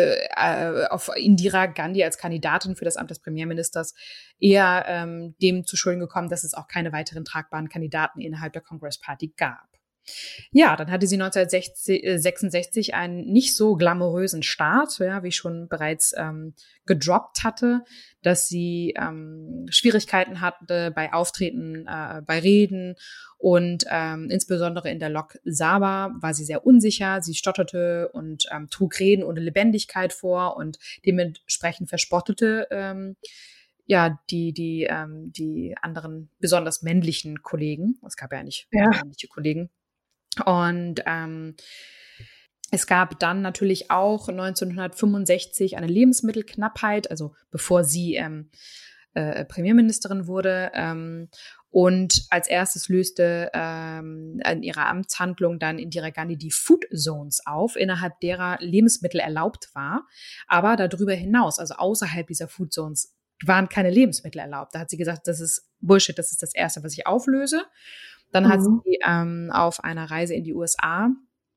Speaker 4: äh, auf Indira Gandhi als Kandidatin für das Amt des Premierministers eher ähm, dem zu Schulden gekommen, dass es auch keine weiteren tragbaren Kandidaten innerhalb der Congress Party gab. Ja, dann hatte sie neunzehnhundertsechsundsechzig einen nicht so glamourösen Start, ja, wie ich schon bereits ähm, gedroppt hatte, dass sie ähm, Schwierigkeiten hatte bei Auftreten, äh, bei Reden und ähm, insbesondere in der Lok Sabha war sie sehr unsicher. Sie stotterte und ähm, trug Reden ohne Lebendigkeit vor und dementsprechend verspottete ähm, ja, die, die, ähm, die anderen besonders männlichen Kollegen. Es gab ja nicht
Speaker 5: Ja.
Speaker 4: männliche Kollegen. Und ähm, es gab dann natürlich auch neunzehnhundertfünfundsechzig eine Lebensmittelknappheit, also bevor sie ähm, äh, Premierministerin wurde. Ähm, und als erstes löste ähm, in ihrer Amtshandlung dann Indira Gandhi die Food Zones auf, innerhalb derer Lebensmittel erlaubt war. Aber darüber hinaus, also außerhalb dieser Food Zones, waren keine Lebensmittel erlaubt. Da hat sie gesagt, das ist Bullshit, das ist das Erste, was ich auflöse. Dann hat
Speaker 5: Mhm.
Speaker 4: sie ähm, auf einer Reise in die U S A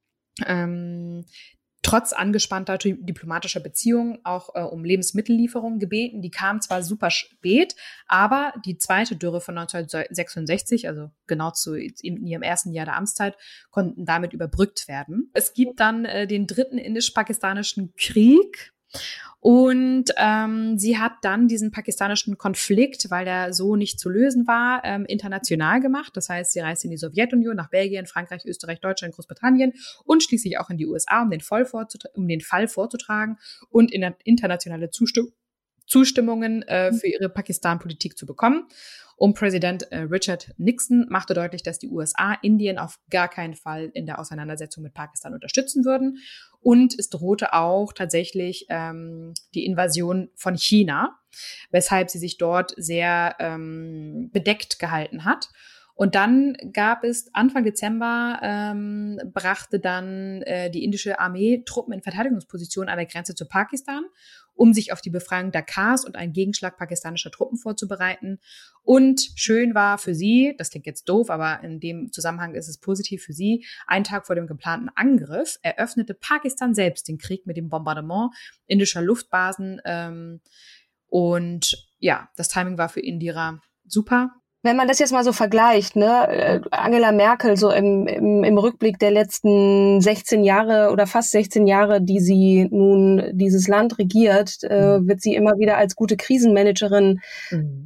Speaker 4: ähm, trotz angespannter diplomatischer Beziehungen auch äh, um Lebensmittellieferungen gebeten. Die kamen zwar super spät, aber die zweite Dürre von neunzehnhundertsechsundsechzig, also genau zu in ihrem ersten Jahr der Amtszeit, konnten damit überbrückt werden. Es gibt dann äh, den dritten indisch-pakistanischen Krieg. Und ähm, sie hat dann diesen pakistanischen Konflikt, weil der so nicht zu lösen war, ähm, international gemacht. Das heißt, sie reiste in die Sowjetunion, nach Belgien, Frankreich, Österreich, Deutschland, Großbritannien und schließlich auch in die U S A, um den Fall, vorzutra- um den Fall vorzutragen und in internationale Zustimm- Zustimmungen äh, für ihre Pakistan-Politik zu bekommen. Und Präsident äh, Richard Nixon machte deutlich, dass die U S A Indien auf gar keinen Fall in der Auseinandersetzung mit Pakistan unterstützen würden. Und es drohte auch tatsächlich ähm, die Invasion von China, weshalb sie sich dort sehr ähm, bedeckt gehalten hat. Und dann gab es Anfang Dezember, ähm, brachte dann äh, die indische Armee Truppen in Verteidigungsposition an der Grenze zu Pakistan, um sich auf die Befreiung Dhakars und einen Gegenschlag pakistanischer Truppen vorzubereiten. Und schön war für sie, das klingt jetzt doof, aber in dem Zusammenhang ist es positiv für sie, einen Tag vor dem geplanten Angriff eröffnete Pakistan selbst den Krieg mit dem Bombardement indischer Luftbasen. Ähm, und ja, das Timing war für Indira super.
Speaker 5: Wenn man das jetzt mal so vergleicht, ne, Angela Merkel so im, im, im Rückblick der letzten sechzehn Jahre oder fast sechzehn Jahre, die sie nun dieses Land regiert, äh, wird sie immer wieder als gute Krisenmanagerin
Speaker 4: Mhm.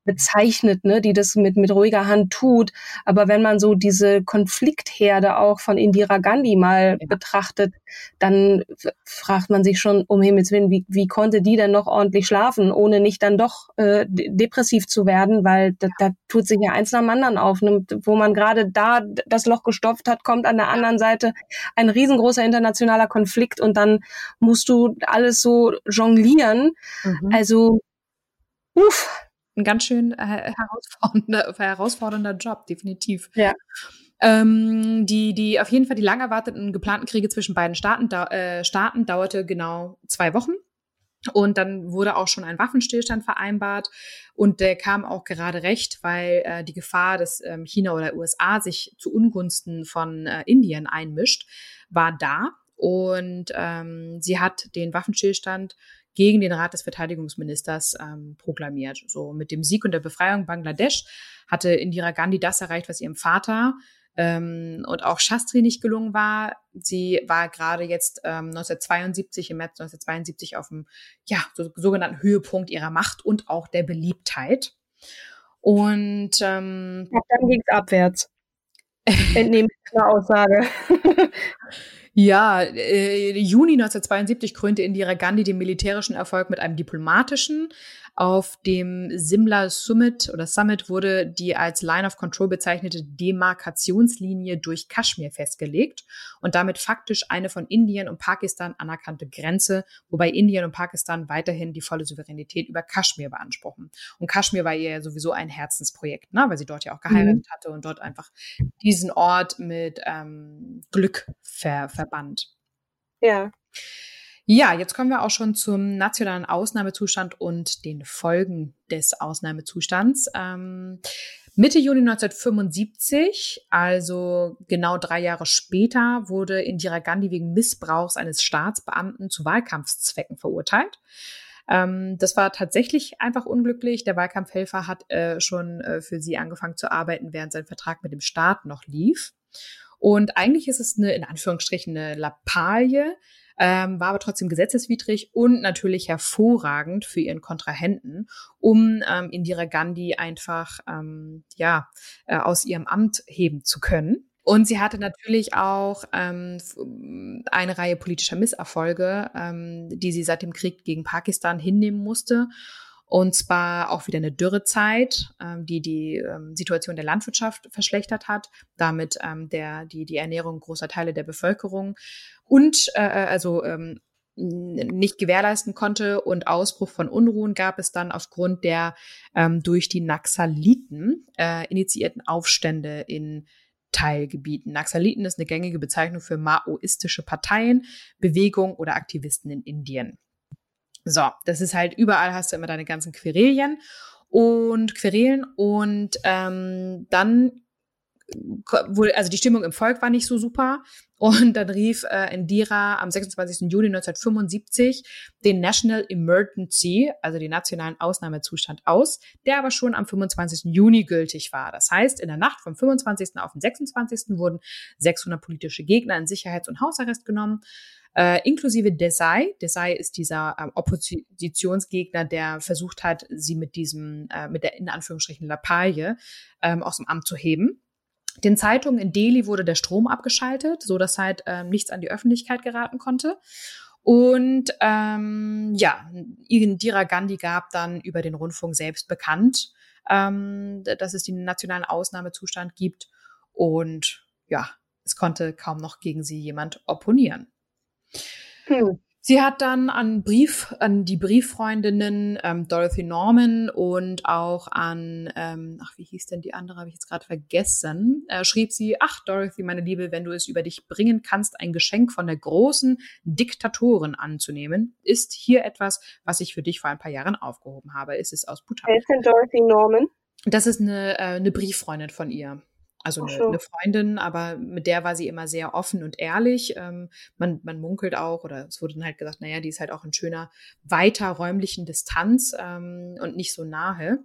Speaker 5: bezeichnet, ne, die das mit, mit ruhiger Hand tut. Aber wenn man so diese Konfliktherde auch von Indira Gandhi mal ja. betrachtet, dann fragt man sich schon, um Himmels Willen, wie, wie konnte die denn noch ordentlich schlafen, ohne nicht dann doch äh, depressiv zu werden, weil da, da tut sich ja eins nach dem anderen auf. Ne? Wo man gerade da das Loch gestopft hat, kommt an der anderen Seite ein riesengroßer internationaler Konflikt und dann musst du alles so jonglieren. Mhm. Also, uff.
Speaker 4: Ein ganz schön äh, herausfordernder, herausfordernder Job, definitiv.
Speaker 5: Ja.
Speaker 4: Ähm, die, die auf jeden Fall die lang erwarteten geplanten Kriege zwischen beiden Staaten, da, äh, Staaten dauerte genau zwei Wochen. Und dann wurde auch schon ein Waffenstillstand vereinbart. Und der kam auch gerade recht, weil äh, die Gefahr, dass ähm, China oder U S A sich zu Ungunsten von äh, Indien einmischt, war da. Und ähm, sie hat den Waffenstillstand gegen den Rat des Verteidigungsministers ähm, proklamiert. So mit dem Sieg und der Befreiung Bangladesch hatte Indira Gandhi das erreicht, was ihrem Vater ähm, und auch Shastri nicht gelungen war. Sie war gerade jetzt ähm, neunzehnhundertzweiundsiebzig, im März neunzehnhundertzweiundsiebzig auf dem ja, so, sogenannten Höhepunkt ihrer Macht und auch der Beliebtheit. Und ähm,
Speaker 5: ja, dann ging es abwärts. Entnehme ich eine Aussage.
Speaker 4: Ja, äh, Juni neunzehnhundertzweiundsiebzig krönte Indira Gandhi den militärischen Erfolg mit einem diplomatischen. Auf dem Simla Summit oder Summit wurde die als Line of Control bezeichnete Demarkationslinie durch Kaschmir festgelegt und damit faktisch eine von Indien und Pakistan anerkannte Grenze, wobei Indien und Pakistan weiterhin die volle Souveränität über Kaschmir beanspruchen. Und Kaschmir war ihr ja sowieso ein Herzensprojekt, ne, weil sie dort ja auch geheiratet mhm. hatte und dort einfach diesen Ort mit ähm, Glück ver- verband.
Speaker 5: Ja.
Speaker 4: Ja, jetzt kommen wir auch schon zum nationalen Ausnahmezustand und den Folgen des Ausnahmezustands. Ähm, Mitte Juni neunzehnhundertfünfundsiebzig, also genau drei Jahre später, wurde Indira Gandhi wegen Missbrauchs eines Staatsbeamten zu Wahlkampfzwecken verurteilt. Ähm, das war tatsächlich einfach unglücklich. Der Wahlkampfhelfer hat äh, schon äh, für sie angefangen zu arbeiten, während sein Vertrag mit dem Staat noch lief. Und eigentlich ist es eine, in Anführungsstrichen, eine Lappalie, ähm, war aber trotzdem gesetzeswidrig und natürlich hervorragend für ihren Kontrahenten, um ähm, Indira Gandhi einfach ähm, ja äh, aus ihrem Amt heben zu können. Und sie hatte natürlich auch ähm, eine Reihe politischer Misserfolge, ähm, die sie seit dem Krieg gegen Pakistan hinnehmen musste. Und zwar auch wieder eine Dürrezeit, ähm, die die ähm, Situation der Landwirtschaft verschlechtert hat, damit ähm, der die die Ernährung großer Teile der Bevölkerung und äh, also ähm, nicht gewährleisten konnte. Und Ausbruch von Unruhen gab es dann aufgrund der ähm, durch die Naxaliten äh, initiierten Aufstände in Teilgebieten. Naxaliten ist eine gängige Bezeichnung für maoistische Parteien, Bewegungen oder Aktivisten in Indien. So, das ist halt, überall hast du immer deine ganzen Querelien und Querelen und ähm, dann wurde, also die Stimmung im Volk war nicht so super und dann rief äh, Indira am sechsundzwanzigsten Juli neunzehnhundertfünfundsiebzig den National Emergency, also den nationalen Ausnahmezustand aus, der aber schon am fünfundzwanzigsten Juni gültig war. Das heißt, in der Nacht vom fünfundzwanzigsten auf den sechsundzwanzigsten wurden sechshundert politische Gegner in Sicherheits- und Hausarrest genommen. Äh, inklusive Desai. Desai ist dieser ähm, Oppositionsgegner, der versucht hat, sie mit diesem, äh, mit der in Anführungsstrichen Lappalie ähm, aus dem Amt zu heben. Den Zeitungen in Delhi wurde der Strom abgeschaltet, so dass halt ähm, nichts an die Öffentlichkeit geraten konnte. Und ähm, ja, Indira Gandhi gab dann über den Rundfunk selbst bekannt, ähm, dass es den nationalen Ausnahmezustand gibt. Und ja, es konnte kaum noch gegen sie jemand opponieren. Hm. Sie hat dann an Brief, an die Brieffreundinnen ähm, Dorothy Norman und auch an, ähm, ach, wie hieß denn die andere, habe ich jetzt gerade vergessen, äh, schrieb sie, ach Dorothy, meine Liebe, wenn du es über dich bringen kannst, ein Geschenk von der großen Diktatorin anzunehmen, ist hier etwas, was ich für dich vor ein paar Jahren aufgehoben habe. Es ist aus Bhutan.
Speaker 5: Wer ist denn Dorothy Norman?
Speaker 4: Das ist eine, äh, eine Brieffreundin von ihr. Also eine, eine Freundin, aber mit der war sie immer sehr offen und ehrlich. Ähm, man, man munkelt auch, oder es wurde dann halt gesagt, naja, die ist halt auch in schöner, weiter räumlichen Distanz ähm, und nicht so nahe.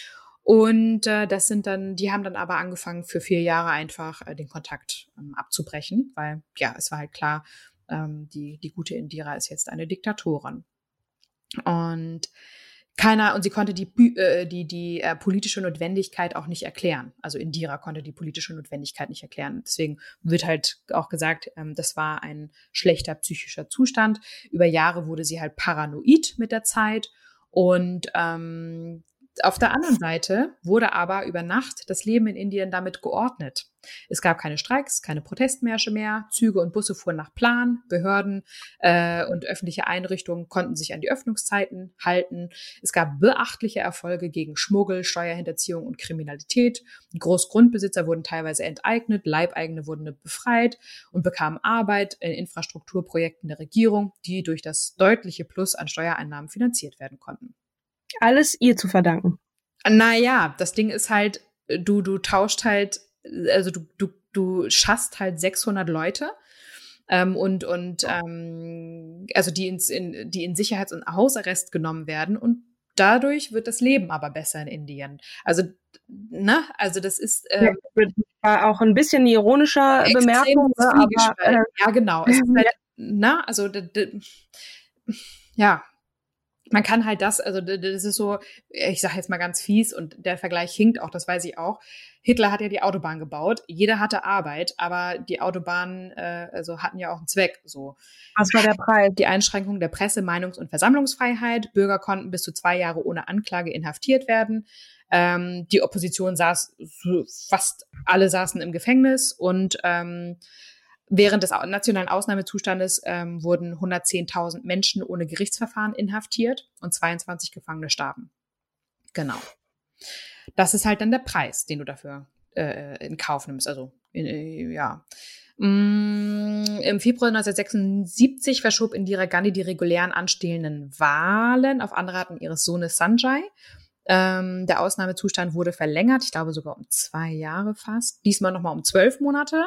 Speaker 4: Und äh, das sind dann, die haben dann aber angefangen, für vier Jahre einfach äh, den Kontakt ähm, abzubrechen, weil ja, es war halt klar, ähm, die, die gute Indira ist jetzt eine Diktatorin. Und keiner, und sie konnte die, äh, die, die äh, politische Notwendigkeit auch nicht erklären. Also Indira konnte die politische Notwendigkeit nicht erklären. Deswegen wird halt auch gesagt, ähm, das war ein schlechter psychischer Zustand. Über Jahre wurde sie halt paranoid mit der Zeit. Und ähm, auf der anderen Seite wurde aber über Nacht das Leben in Indien damit geordnet. Es gab keine Streiks, keine Protestmärsche mehr, Züge und Busse fuhren nach Plan, Behörden äh, und öffentliche Einrichtungen konnten sich an die Öffnungszeiten halten. Es gab beachtliche Erfolge gegen Schmuggel, Steuerhinterziehung und Kriminalität. Großgrundbesitzer wurden teilweise enteignet, Leibeigene wurden befreit und bekamen Arbeit in Infrastrukturprojekten der Regierung, die durch das deutliche Plus an Steuereinnahmen finanziert werden konnten.
Speaker 5: Alles ihr zu verdanken.
Speaker 4: Naja, das Ding ist halt, du, du tauscht halt, also du, du, du schaffst halt sechshundert Leute ähm, und, und ähm, also die, ins, in, die in Sicherheits- und Hausarrest genommen werden und dadurch wird das Leben aber besser in Indien. Also, ne, also das ist ähm,
Speaker 5: ja, auch ein bisschen ironischer Bemerkung, ne, aber
Speaker 4: äh, ja, genau. Es ist halt, na, also d- d- ja. Man kann halt das, also das ist so, ich sage jetzt mal ganz fies und der Vergleich hinkt auch, das weiß ich auch. Hitler hat ja die Autobahn gebaut, jeder hatte Arbeit, aber die Autobahnen äh, also hatten ja auch einen Zweck. So.
Speaker 5: Was war der Preis?
Speaker 4: Die Einschränkung der Presse-, Meinungs- und Versammlungsfreiheit. Bürger konnten bis zu zwei Jahre ohne Anklage inhaftiert werden. Ähm, die Opposition saß, fast alle saßen im Gefängnis und ähm, während des nationalen Ausnahmezustandes ähm, wurden hundertzehntausend Menschen ohne Gerichtsverfahren inhaftiert und zweiundzwanzig Gefangene starben. Genau. Das ist halt dann der Preis, den du dafür äh, in Kauf nimmst. Also, in, äh, ja. Mm, im Februar neunzehnhundertsechsundsiebzig verschob Indira Gandhi die regulären anstehenden Wahlen auf Anraten ihres Sohnes Sanjay. Ähm, der Ausnahmezustand wurde verlängert, ich glaube sogar um zwei Jahre fast. Diesmal nochmal um zwölf Monate.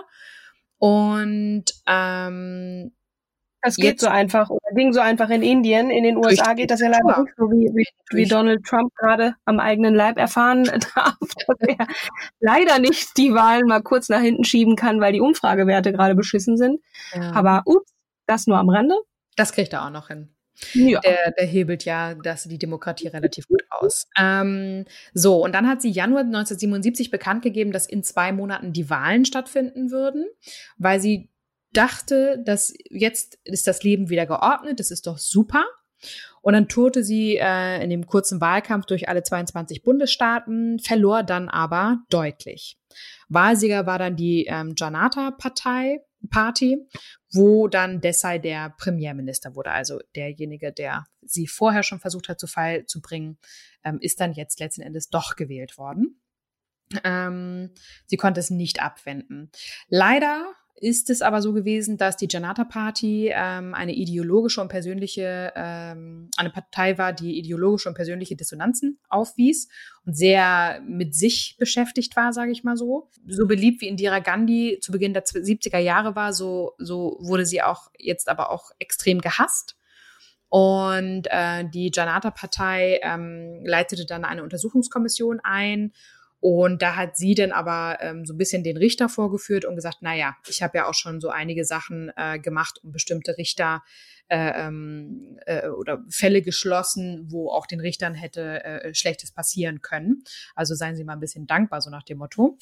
Speaker 4: Und ähm,
Speaker 5: das geht so einfach oder ging so einfach in Indien. In den U S A geht das ja leider nicht so, wie, wie, wie Donald Trump gerade am eigenen Leib erfahren darf, dass er leider nicht die Wahlen mal kurz nach hinten schieben kann, weil die Umfragewerte gerade beschissen sind. Ja. Aber ups, das nur am Rande.
Speaker 4: Das kriegt er auch noch hin.
Speaker 5: Ja.
Speaker 4: Der, der hebelt ja das, die Demokratie relativ gut aus. Ähm, so, und dann hat sie Januar neunzehnhundertsiebenundsiebzig bekannt gegeben, dass in zwei Monaten die Wahlen stattfinden würden, weil sie dachte, dass jetzt ist das Leben wieder geordnet, das ist doch super. Und dann tourte sie äh, in dem kurzen Wahlkampf durch alle zweiundzwanzig Bundesstaaten, verlor dann aber deutlich. Wahlsieger war dann die ähm, Janata-Partei, Party, wo dann Desai der Premierminister wurde. Also derjenige, der sie vorher schon versucht hat zu Fall zu bringen, ähm, ist dann jetzt letzten Endes doch gewählt worden. Ähm, sie konnte es nicht abwenden. Leider ist es aber so gewesen, dass die Janata Party ähm, eine ideologische und persönliche, ähm, eine Partei war, die ideologische und persönliche Dissonanzen aufwies und sehr mit sich beschäftigt war, sage ich mal so. So beliebt wie Indira Gandhi zu Beginn der siebziger Jahre war, so, so wurde sie auch jetzt aber auch extrem gehasst. Und äh, die Janata-Partei ähm, leitete dann eine Untersuchungskommission ein. Und da hat sie dann aber ähm, so ein bisschen den Richter vorgeführt und gesagt, na ja, ich habe ja auch schon so einige Sachen äh, gemacht, um bestimmte Richter äh, ähm, äh, oder Fälle geschlossen, wo auch den Richtern hätte äh, Schlechtes passieren können. Also seien Sie mal ein bisschen dankbar, so nach dem Motto.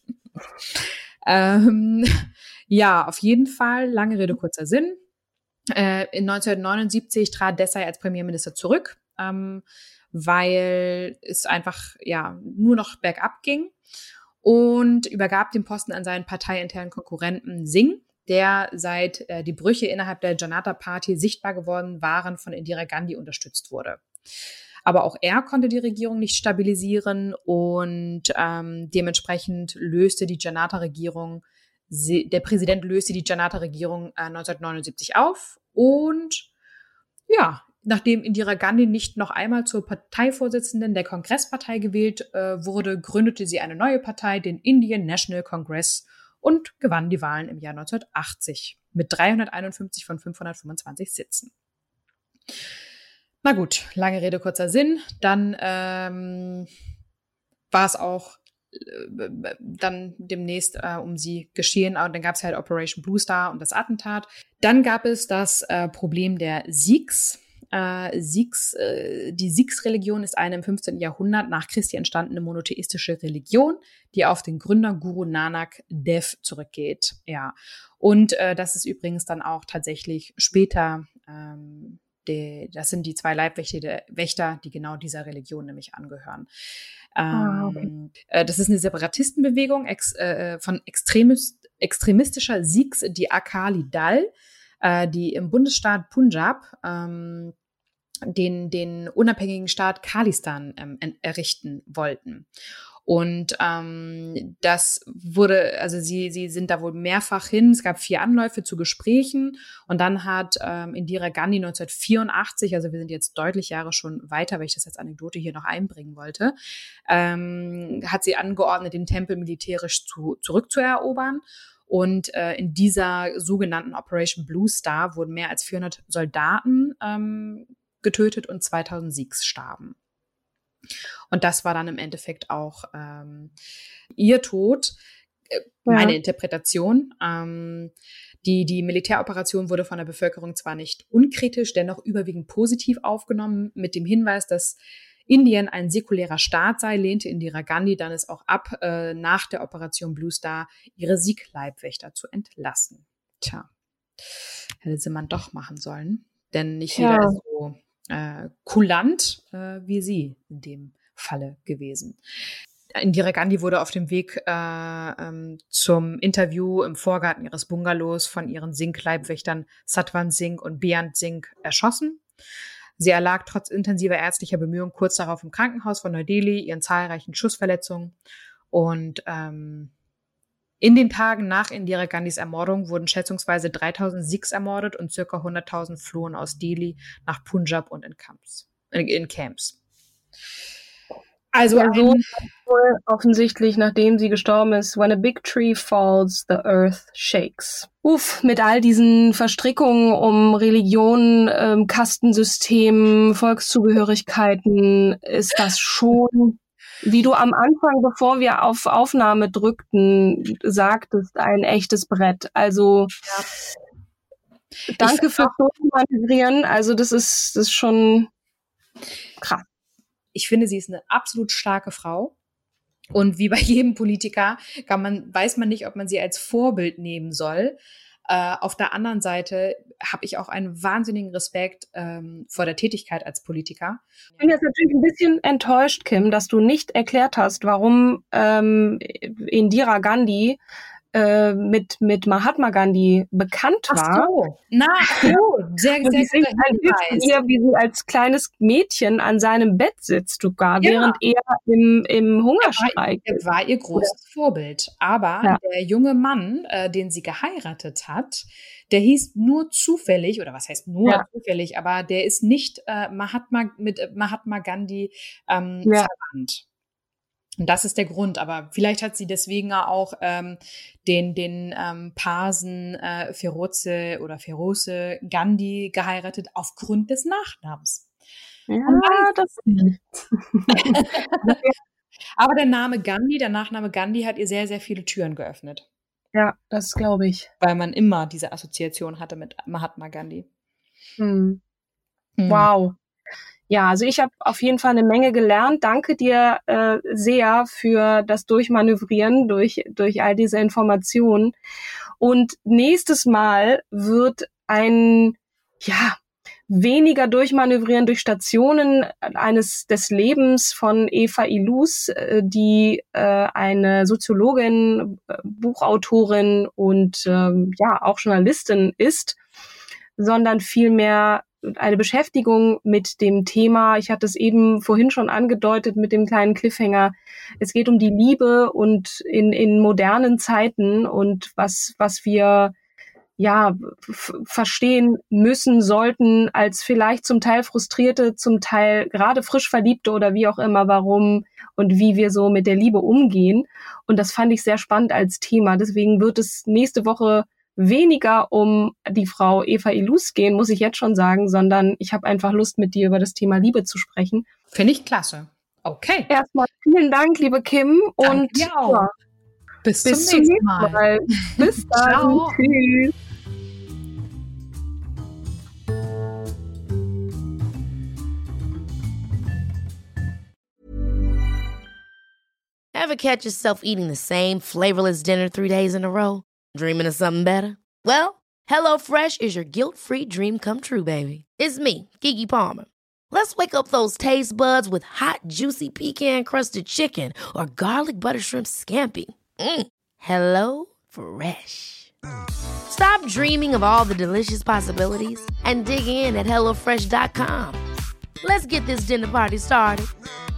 Speaker 4: ähm, ja, auf jeden Fall, lange Rede, kurzer Sinn. Äh, in neunzehnhundertneunundsiebzig trat Desai als Premierminister zurück. Ähm, weil es einfach ja nur noch bergab ging und übergab den Posten an seinen parteiinternen Konkurrenten Singh, der seit äh, die Brüche innerhalb der Janata-Party sichtbar geworden waren, von Indira Gandhi unterstützt wurde. Aber auch er konnte die Regierung nicht stabilisieren und ähm, dementsprechend löste die Janata-Regierung, der Präsident löste die Janata-Regierung äh, neunzehnhundertneunundsiebzig auf und ja, nachdem Indira Gandhi nicht noch einmal zur Parteivorsitzenden der Kongresspartei gewählt äh, wurde, gründete sie eine neue Partei, den Indian National Congress, und gewann die Wahlen im Jahr neunzehnhundertachtzig mit dreihunderteinundfünfzig von fünfhundertfünfundzwanzig Sitzen. Na gut, lange Rede, kurzer Sinn. Dann ähm, war es auch äh, dann demnächst äh, um sie geschehen. Und dann gab es halt Operation Blue Star und das Attentat. Dann gab es das äh, Problem der Sikhs. Äh, Sikhs, äh, die Sikhs-Religion ist eine im fünfzehnten Jahrhundert nach Christi entstandene monotheistische Religion, die auf den Gründer Guru Nanak Dev zurückgeht. Ja, und äh, das ist übrigens dann auch tatsächlich später, ähm, die, das sind die zwei Leibwächter, Wächter, die genau dieser Religion nämlich angehören. Ähm, ah, okay. äh, das ist eine Separatistenbewegung ex, äh, von extremis, extremistischer Sikhs, die Akali Dal, äh, die im Bundesstaat Punjab ähm, den, den unabhängigen Staat Khalistan ähm, errichten wollten. Und ähm, das wurde, also sie, sie sind da wohl mehrfach hin. Es gab vier Anläufe zu Gesprächen und dann hat ähm, Indira Gandhi neunzehnhundertvierundachtzig, also wir sind jetzt deutlich Jahre schon weiter, weil ich das als Anekdote hier noch einbringen wollte, ähm, hat sie angeordnet, den Tempel militärisch zu, zurückzuerobern. Und äh, in dieser sogenannten Operation Blue Star wurden mehr als vierhundert Soldaten ähm, getötet und zweitausend Sikhs starben. Und das war dann im Endeffekt auch ähm, ihr Tod, äh, meine ja. Interpretation. Ähm, die, die Militäroperation wurde von der Bevölkerung zwar nicht unkritisch, dennoch überwiegend positiv aufgenommen, mit dem Hinweis, dass Indien ein säkulärer Staat sei, lehnte Indira Gandhi dann es auch ab, äh, nach der Operation Blue Star ihre Sikh-Leibwächter zu entlassen. Tja, hätte sie man doch machen sollen, denn nicht jeder ja. ist so Äh, kulant äh, wie sie in dem Falle gewesen. Indira Gandhi wurde auf dem Weg äh, ähm, zum Interview im Vorgarten ihres Bungalows von ihren Sikh-Leibwächtern Satwan Singh und Beant Singh erschossen. Sie erlag trotz intensiver ärztlicher Bemühungen kurz darauf im Krankenhaus von Neu-Delhi, ihren zahlreichen Schussverletzungen. Und ähm, in den Tagen nach Indira Gandhis Ermordung wurden schätzungsweise dreitausend Sikhs ermordet und ca. hunderttausend flohen aus Delhi nach Punjab und in Camps. In Camps.
Speaker 5: Also ja, so wohl offensichtlich, nachdem sie gestorben ist, when a big tree falls, the earth shakes. Uff, mit all diesen Verstrickungen um Religion, ähm, Kastensystem, Volkszugehörigkeiten ist das schon, wie du am Anfang, bevor wir auf Aufnahme drückten, sagtest, ein echtes Brett. Also ja. danke fürs Manövrieren. Also das ist, das ist schon krass.
Speaker 4: Ich finde, sie ist eine absolut starke Frau. Und wie bei jedem Politiker kann man, weiß man nicht, ob man sie als Vorbild nehmen soll. Äh, auf der anderen Seite habe ich auch einen wahnsinnigen Respekt ähm, vor der Tätigkeit als Politiker.
Speaker 5: Ich bin jetzt natürlich ein bisschen enttäuscht, Kim, dass du nicht erklärt hast, warum ähm, Indira Gandhi äh, mit, mit Mahatma Gandhi bekannt war.
Speaker 4: Ach so. Na, oh, sehr, sehr, sehr guter
Speaker 5: Hinweis. Ihr, wie sie als kleines Mädchen an seinem Bett sitzt, sogar, ja. während er im, im Hungerstreik
Speaker 4: ist. Er war ihr großes Vorbild. Aber ja. der junge Mann, äh, den sie geheiratet hat, der hieß nur zufällig, oder was heißt nur ja. zufällig, aber der ist nicht äh, Mahatma, mit äh, Mahatma Gandhi ähm, ja. verwandt. Und das ist der Grund, aber vielleicht hat sie deswegen auch ähm, den den ähm, Parsen äh, Feroze oder Feroze Gandhi geheiratet aufgrund des Nachnamens.
Speaker 5: Ja, das nicht.
Speaker 4: Aber der Name Gandhi, der Nachname Gandhi hat ihr sehr, sehr viele Türen geöffnet.
Speaker 5: Ja, das glaube ich.
Speaker 4: Weil man immer diese Assoziation hatte mit Mahatma Gandhi.
Speaker 5: Hm. Hm. Wow. Ja, also ich habe auf jeden Fall eine Menge gelernt. Danke dir äh, sehr für das Durchmanövrieren durch durch all diese Informationen. Und nächstes Mal wird ein ja weniger Durchmanövrieren durch Stationen eines des Lebens von Eva Illouz, äh, die äh, eine Soziologin, äh, Buchautorin und äh, ja auch Journalistin ist, sondern vielmehr eine Beschäftigung mit dem Thema, ich hatte es eben vorhin schon angedeutet mit dem kleinen Cliffhanger, es geht um die Liebe und in in modernen Zeiten und was was wir ja f- verstehen müssen, sollten als vielleicht zum Teil Frustrierte, zum Teil gerade frisch Verliebte oder wie auch immer, warum und wie wir so mit der Liebe umgehen. Und das fand ich sehr spannend als Thema. Deswegen wird es nächste Woche weniger um die Frau Eva Illouz gehen, muss ich jetzt schon sagen, sondern ich habe einfach Lust, mit dir über das Thema Liebe zu sprechen.
Speaker 4: Finde ich klasse. Okay.
Speaker 5: Erstmal vielen Dank, liebe Kim.
Speaker 4: Danke
Speaker 5: und
Speaker 4: dir auch.
Speaker 5: Ja,
Speaker 4: bis,
Speaker 5: bis
Speaker 4: zum nächsten Mal.
Speaker 5: Mal. Bis dann.
Speaker 4: Ciao.
Speaker 5: Tschüss.
Speaker 3: Ever catch yourself eating the same flavorless dinner three days in a row? Dreaming of something better? Well, HelloFresh is your guilt-free dream come true, baby. It's me, Keke Palmer. Let's wake up those taste buds with hot, juicy pecan-crusted chicken or garlic butter shrimp scampi. Mm. Hello Fresh. Stop dreaming of all the delicious possibilities and dig in at hello fresh dot com. Let's get this dinner party started.